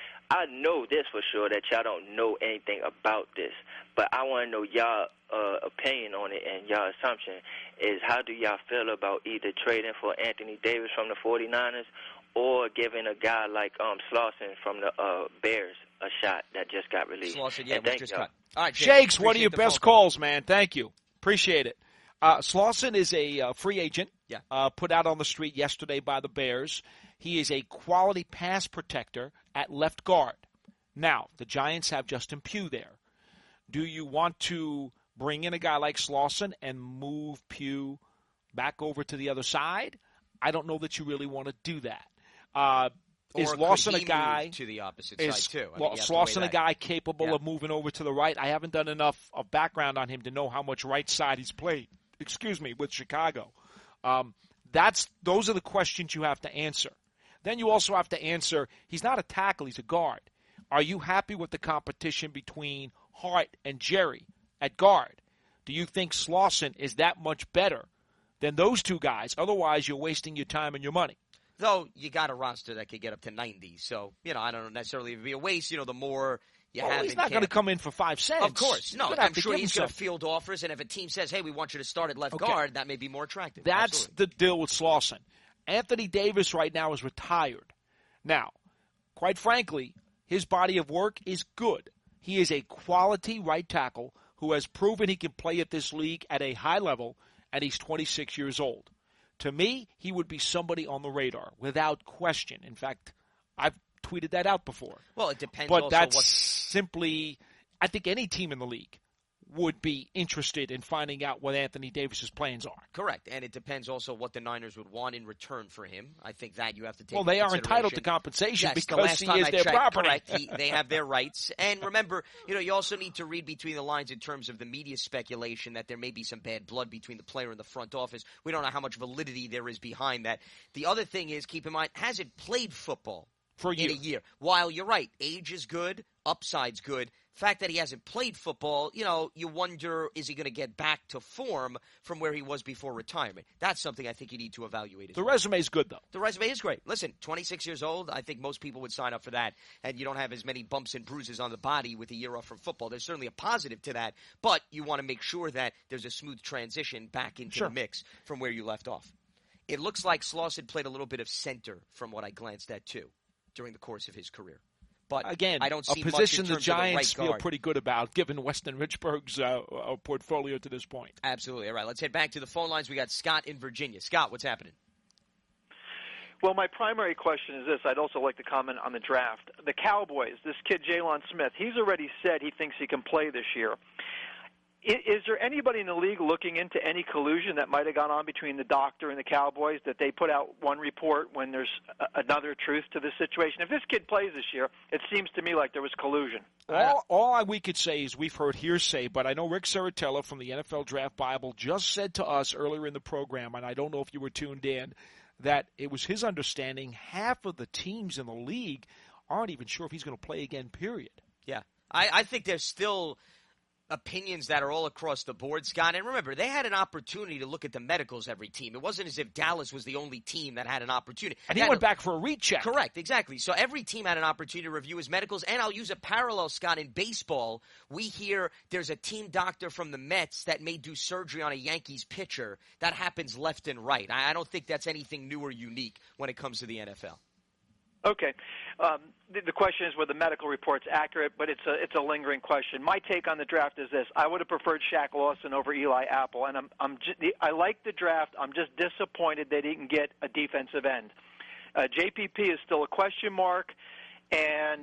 [SPEAKER 7] I know this for sure that y'all don't know anything about this, but I want to know y'all uh, opinion on it and y'all assumption is how do y'all feel about either trading for Anthony Davis from the forty-niners or giving a guy like um, Slauson from the uh, Bears a shot that just got released?
[SPEAKER 1] Slauson, yeah,
[SPEAKER 7] And
[SPEAKER 1] was
[SPEAKER 7] thank
[SPEAKER 1] just
[SPEAKER 7] y'all.
[SPEAKER 1] cut. All right,
[SPEAKER 2] Shakes, one of
[SPEAKER 1] appreciate
[SPEAKER 2] your
[SPEAKER 1] the
[SPEAKER 2] best
[SPEAKER 1] phone call.
[SPEAKER 2] calls, man. Thank you. Appreciate it. Uh, Slauson is a uh, free agent,
[SPEAKER 1] Yeah.
[SPEAKER 2] uh, put out on the street yesterday by the Bears. He is a quality pass protector at left guard. Now, the Giants have Justin Pugh there. Do you want to bring in a guy like Slauson and move Pugh back over to the other side? I don't know that you really want to do that. Uh, is
[SPEAKER 1] Or could
[SPEAKER 2] Lawson
[SPEAKER 1] he
[SPEAKER 2] a guy
[SPEAKER 1] move to the opposite
[SPEAKER 2] is
[SPEAKER 1] side, too? I mean,
[SPEAKER 2] Law-
[SPEAKER 1] you have to
[SPEAKER 2] Slauson
[SPEAKER 1] weigh
[SPEAKER 2] a
[SPEAKER 1] that.
[SPEAKER 2] guy capable
[SPEAKER 1] Yeah.
[SPEAKER 2] of moving over to the right? I haven't done enough of background on him to know how much right side he's played. Excuse me, with Chicago. Um, that's those are the questions you have to answer. Then you also have to answer. He's not a tackle; he's a guard. Are you happy with the competition between Hart and Jerry at guard? Do you think Slauson is that much better than those two guys? Otherwise, you're wasting your time and your money.
[SPEAKER 1] Though you got a roster that could get up to ninety, so you know I don't necessarily it'd be a waste. You know, the more you
[SPEAKER 2] well,
[SPEAKER 1] have,
[SPEAKER 2] he's
[SPEAKER 1] in
[SPEAKER 2] not going to
[SPEAKER 1] camp.
[SPEAKER 2] come in for five cents.
[SPEAKER 1] Of course, no.
[SPEAKER 2] You're gonna have
[SPEAKER 1] I'm
[SPEAKER 2] to
[SPEAKER 1] sure
[SPEAKER 2] give
[SPEAKER 1] he's
[SPEAKER 2] him
[SPEAKER 1] going to
[SPEAKER 2] some.
[SPEAKER 1] field offers, and if a team says, "Hey, we want you to start at left
[SPEAKER 2] Okay.
[SPEAKER 1] guard," that may be more attractive.
[SPEAKER 2] That's
[SPEAKER 1] Absolutely.
[SPEAKER 2] the deal with Slauson. Anthony Davis right now is retired. Now, quite frankly, his body of work is good. He is a quality right tackle who has proven he can play at this league at a high level, and he's twenty-six years old. To me, he would be somebody on the radar, without question. In fact, I've tweeted that out before.
[SPEAKER 1] Well, it depends.
[SPEAKER 2] But
[SPEAKER 1] also
[SPEAKER 2] that's
[SPEAKER 1] what
[SPEAKER 2] simply, I think any team in the league would be interested in finding out what Anthony Davis's plans are.
[SPEAKER 1] correct, and it depends also what the Niners would want in return for him. I think that you have to take.
[SPEAKER 2] Well, they
[SPEAKER 1] into
[SPEAKER 2] are entitled to
[SPEAKER 1] consideration.
[SPEAKER 2] compensation
[SPEAKER 1] Yes, the
[SPEAKER 2] because
[SPEAKER 1] last
[SPEAKER 2] he
[SPEAKER 1] time
[SPEAKER 2] is
[SPEAKER 1] I
[SPEAKER 2] their
[SPEAKER 1] checked,
[SPEAKER 2] property.
[SPEAKER 1] correct. He, they have their rights. And remember, you know, you also need to read between the lines in terms of the media speculation that there may be some bad blood between the player and the front office. We don't know how much validity there is behind that. The other thing is, keep in mind, hasn't played football
[SPEAKER 2] For a
[SPEAKER 1] in
[SPEAKER 2] year.
[SPEAKER 1] a year. While you're right, age is good, upside's good. Fact that he hasn't played football, you know, you wonder, is he going to get back to form from where he was before retirement? That's something I think you need to evaluate as
[SPEAKER 2] The
[SPEAKER 1] well.
[SPEAKER 2] resume is good, though.
[SPEAKER 1] The resume is great. Listen, twenty-six years old, I think most people would sign up for that, and you don't have as many bumps and bruises on the body with a year off from football. There's certainly a positive to that, but you want to make sure that there's a smooth transition back into
[SPEAKER 2] Sure.
[SPEAKER 1] the mix from where you left off. It looks like Slauson played a little bit of center from what I glanced at, too, during the course of his career. But
[SPEAKER 2] Again,
[SPEAKER 1] I don't see
[SPEAKER 2] a position
[SPEAKER 1] much in
[SPEAKER 2] the
[SPEAKER 1] terms of the right
[SPEAKER 2] Giants feel
[SPEAKER 1] guard.
[SPEAKER 2] pretty good about, given Weston Richburg's uh, uh, portfolio to this point.
[SPEAKER 1] Absolutely. All right, let's head back to the phone lines. We got Scott in Virginia. Scott, what's happening?
[SPEAKER 8] Well, my primary question is this. I'd also like to comment on the draft. The Cowboys, this kid Jalen Smith, he's already said he thinks he can play this year. Is, is there anybody in the league looking into any collusion that might have gone on between the doctor and the Cowboys, that they put out one report when there's a, another truth to the situation? If this kid plays this year, it seems to me like there was collusion.
[SPEAKER 2] All, all I, we could say is we've heard hearsay, but I know Rick Serritella from the N F L Draft Bible just said to us earlier in the program, and I don't know if you were tuned in, that it was his understanding half of the teams in the league aren't even sure if he's going to play again, period.
[SPEAKER 1] Yeah. I, I think there's still opinions that are all across the board, Scott. And remember, they had an opportunity to look at the medicals, every team. It wasn't as if Dallas was the only team that had an opportunity.
[SPEAKER 2] And
[SPEAKER 1] They
[SPEAKER 2] he
[SPEAKER 1] had
[SPEAKER 2] went
[SPEAKER 1] a-
[SPEAKER 2] back for a recheck.
[SPEAKER 1] Correct, exactly. So every team had an opportunity to review his medicals. And I'll use a parallel, Scott. In baseball, we hear there's a team doctor from the Mets that may do surgery on a Yankees pitcher. That happens left and right. I I don't think that's anything new or unique when it comes to the N F L.
[SPEAKER 8] Okay. Um, the, the question is whether the medical report's accurate, but it's a it's a lingering question. My take on the draft is this: I would have preferred Shaq Lawson over Eli Apple, and I'm I'm j- I like the draft. I'm just disappointed they didn't get a defensive end. Uh, J P P is still a question mark, and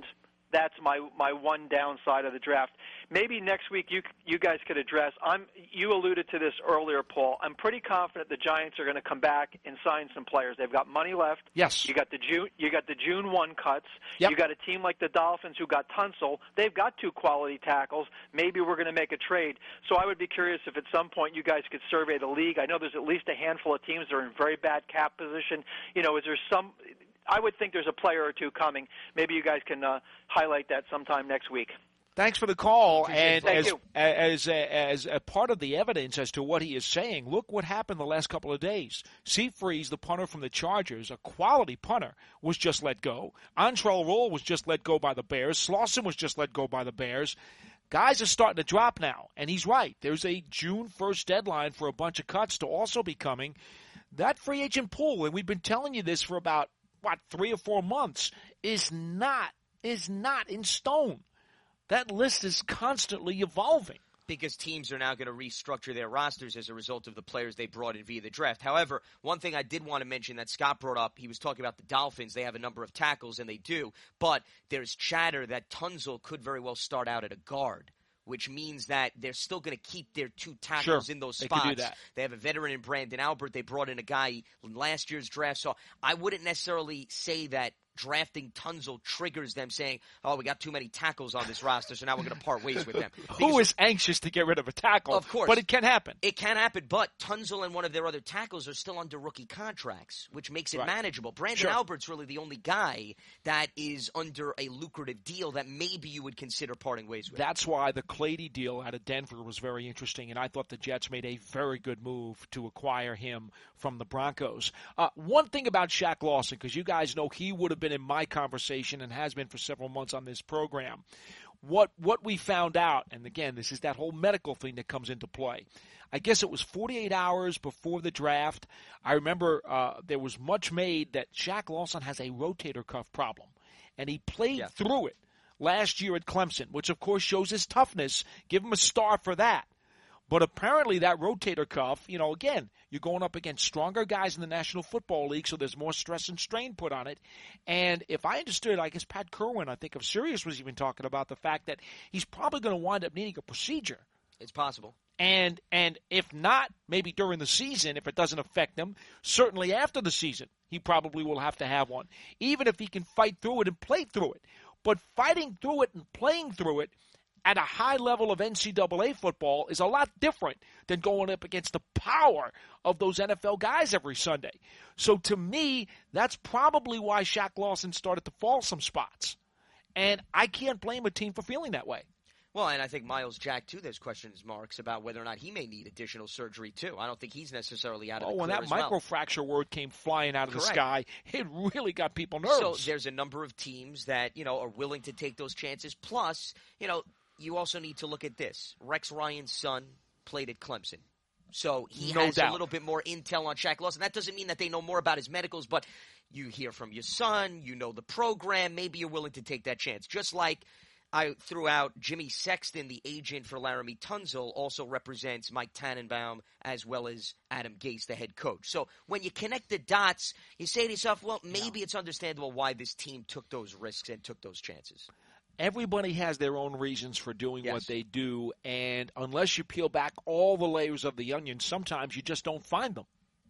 [SPEAKER 8] That's my my one downside of the draft. Maybe next week you you guys could address. I'm you alluded to this earlier, Paul. I'm pretty confident the Giants are going to come back and sign some players. They've got money left.
[SPEAKER 2] Yes.
[SPEAKER 8] You got the June you got the June one cuts.
[SPEAKER 2] Yep.
[SPEAKER 8] You got a team like the Dolphins who got Tunsil. They've got two quality tackles. Maybe we're going to make a trade. So I would be curious if at some point you guys could survey the league. I know there's at least a handful of teams that are in very bad cap position. You know, is there some I would think there's a player or two coming. Maybe you guys can uh, highlight that sometime next week.
[SPEAKER 2] Thanks for the call. And
[SPEAKER 8] Thank
[SPEAKER 2] as,
[SPEAKER 8] you.
[SPEAKER 2] as as a part of the evidence as to what he is saying, look what happened the last couple of days. Seafreeze, the punter from the Chargers, a quality punter, was just let go. Antrell Roll was just let go by the Bears. Slauson was just let go by the Bears. Guys are starting to drop now, and he's right. There's a June first deadline for a bunch of cuts to also be coming. That free agent pool, and we've been telling you this for about what, three or four months, is not is not in stone. That list is constantly evolving.
[SPEAKER 1] Because teams are now going to restructure their rosters as a result of the players they brought in via the draft. However, one thing I did want to mention that Scott brought up, he was talking about the Dolphins. They have a number of tackles, and they do. But there's chatter that Tunsil could very well start out at a guard, which means that they're still going to keep their two tackles
[SPEAKER 2] sure,
[SPEAKER 1] in those
[SPEAKER 2] they
[SPEAKER 1] spots.
[SPEAKER 2] can do that.
[SPEAKER 1] They have a veteran in Brandon Albert. They brought in a guy in last year's draft. So I wouldn't necessarily say that drafting Tunsil triggers them saying, oh, we got too many tackles on this roster, so now we're going to part ways with them.
[SPEAKER 2] Who is anxious to get rid of a tackle?
[SPEAKER 1] Of course.
[SPEAKER 2] But it can happen.
[SPEAKER 1] It can happen, but Tunsil and one of their other tackles are still under rookie contracts, which makes it
[SPEAKER 2] right.
[SPEAKER 1] manageable. Brandon
[SPEAKER 2] sure.
[SPEAKER 1] Albert's really the only guy that is under a lucrative deal that maybe you would consider parting ways with.
[SPEAKER 2] That's why the Clady deal out of Denver was very interesting, and I thought the Jets made a very good move to acquire him from the Broncos. Uh, one thing about Shaq Lawson, because you guys know he would have been in my conversation and has been for several months on this program. What what we found out, and again, this is that whole medical thing that comes into play. I guess it was forty-eight hours before the draft. I remember uh, there was much made that Shaq Lawson has a rotator cuff problem, and he played
[SPEAKER 1] yeah.
[SPEAKER 2] through it last year at Clemson, which of course shows his toughness. Give him a star for that. But apparently that rotator cuff, you know, again, you're going up against stronger guys in the National Football League, so there's more stress and strain put on it. And if I understood, I guess Pat Kerwin, I think of Sirius, was even talking about the fact that he's probably going to wind up needing a procedure.
[SPEAKER 1] It's possible.
[SPEAKER 2] And and if not, maybe during the season, if it doesn't affect him, certainly after the season, he probably will have to have one, even if he can fight through it and play through it. But fighting through it and playing through it at a high level of N C double A football is a lot different than going up against the power of those N F L guys every Sunday. So to me, that's probably why Shaq Lawson started to fall some spots. And I can't blame a team for feeling that way.
[SPEAKER 1] Well, and I think Miles Jack, too, there's questions marks about whether or not he may need additional surgery, too. I don't think he's necessarily out of
[SPEAKER 2] oh,
[SPEAKER 1] the
[SPEAKER 2] when
[SPEAKER 1] clear
[SPEAKER 2] that
[SPEAKER 1] as well.
[SPEAKER 2] microfracture word came flying out of
[SPEAKER 1] Correct.
[SPEAKER 2] the sky, it really got people nervous.
[SPEAKER 1] So there's a number of teams that, you know, are willing to take those chances. Plus, you know, you also need to look at this. Rex Ryan's son played at Clemson. So he
[SPEAKER 2] no
[SPEAKER 1] has
[SPEAKER 2] doubt.
[SPEAKER 1] a little bit more intel on Shaq Lawson. That doesn't mean that they know more about his medicals, but you hear from your son, you know the program, maybe you're willing to take that chance. Just like I threw out Jimmy Sexton, the agent for Laramie Tunsil, also represents Mike Tannenbaum as well as Adam Gase, the head coach. So when you connect the dots, you say to yourself, well, maybe it's understandable why this team took those risks and took those chances.
[SPEAKER 2] Everybody has their own reasons for doing
[SPEAKER 1] Yes.
[SPEAKER 2] what they do, and unless you peel back all the layers of the onion, sometimes you just don't find them.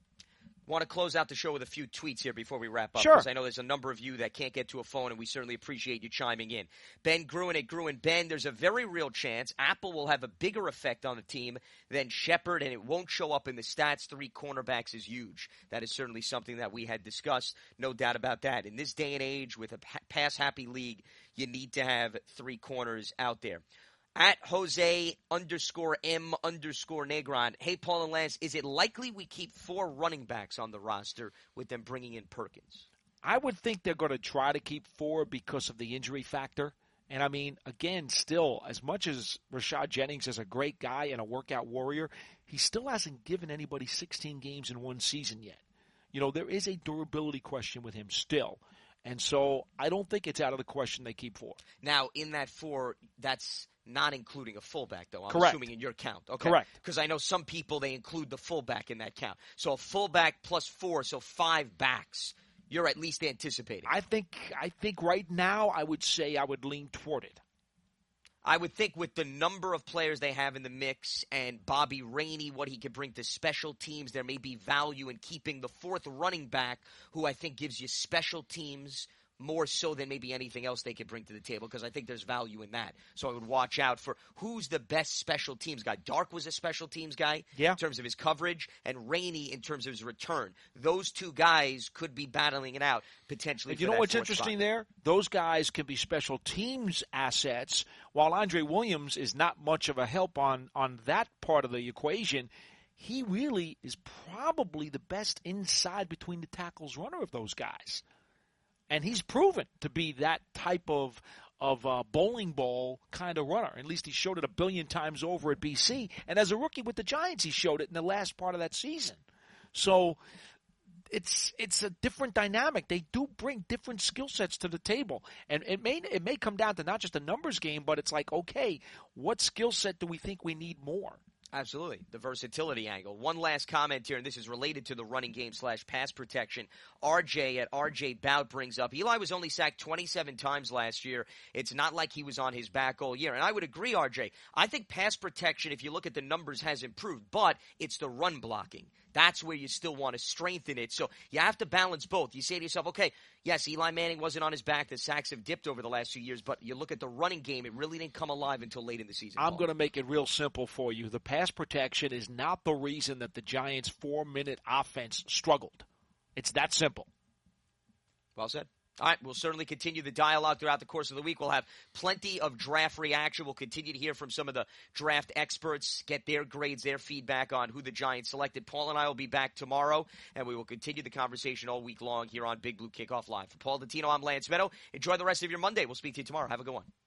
[SPEAKER 1] Want to close out the show with a few tweets here before we wrap up.
[SPEAKER 2] Sure.
[SPEAKER 1] Because I know there's a number of you that can't get to a phone, and we certainly appreciate you chiming in. Ben Gruen at Gruen. Ben, there's a very real chance Apple will have a bigger effect on the team than Shepard, and it won't show up in the stats. Three cornerbacks is huge. That is certainly something that we had discussed. No doubt about that. In this day and age, with a pass-happy league, you need to have three corners out there. At Jose underscore M underscore Negron. Hey, Paul and Lance, is it likely we keep four running backs on the roster with them bringing in Perkins?
[SPEAKER 2] I would think they're going to try to keep four because of the injury factor. And, I mean, again, still, as much as Rashad Jennings is a great guy and a workout warrior, he still hasn't given anybody sixteen games in one season yet. You know, there is a durability question with him still. And so I don't think it's out of the question they keep four.
[SPEAKER 1] Now, in that four, that's not including a fullback, though. I'm
[SPEAKER 2] Correct.
[SPEAKER 1] assuming in your count. Okay.
[SPEAKER 2] Correct.
[SPEAKER 1] Because I know some people, they include the fullback in that count. So a fullback plus four, so five backs. you're at least anticipating?
[SPEAKER 2] I think I think right now I would say I would lean toward it.
[SPEAKER 1] I would think with the number of players they have in the mix and Bobby Rainey, what he could bring to special teams, there may be value in keeping the fourth running back, who I think gives you special teams more so than maybe anything else they could bring to the table, because I think there's value in that. So I would watch out for who's the best special teams guy. Dark was a special teams guy
[SPEAKER 2] yeah.
[SPEAKER 1] in terms of his coverage, and Rainey in terms of his return. Those two guys could be battling it out potentially.
[SPEAKER 2] And
[SPEAKER 1] for
[SPEAKER 2] you know
[SPEAKER 1] that
[SPEAKER 2] what's
[SPEAKER 1] fourth
[SPEAKER 2] interesting
[SPEAKER 1] spot.
[SPEAKER 2] there? Those guys can be special teams assets, while Andre Williams is not much of a help on, on that part of the equation. He really is probably the best inside between the tackles runner of those guys. And he's proven to be that type of of uh, bowling ball kind of runner. At least he showed it a billion times over at B C. And as a rookie with the Giants, he showed it in the last part of that season. So it's it's a different dynamic. They do bring different skill sets to the table. And it may it may come down to not just a numbers game, but it's like, okay, what skill set do we think we need more?
[SPEAKER 1] Absolutely. The versatility angle. One last comment here, and this is related to the running game slash pass protection. R J at R J Bout brings up, Eli was only sacked twenty-seven times last year. It's not like he was on his back all year. And I would agree, R J. I think pass protection, if you look at the numbers, has improved, but it's the run blocking. That's where you still want to strengthen it. So you have to balance both. You say to yourself, okay, yes, Eli Manning wasn't on his back. The sacks have dipped over the last few years, but you look at the running game, it really didn't come alive until late in the season.
[SPEAKER 2] I'm going to make it real simple for you. The pass protection is not the reason that the Giants' four-minute offense struggled. It's that simple.
[SPEAKER 1] Well said. All right, we'll certainly continue the dialogue throughout the course of the week. We'll have plenty of draft reaction. We'll continue to hear from some of the draft experts, get their grades, their feedback on who the Giants selected. Paul and I will be back tomorrow, and we will continue the conversation all week long here on Big Blue Kickoff Live. For Paul Dottino, I'm Lance Meadow. Enjoy the rest of your Monday. We'll speak to you tomorrow. Have a good one.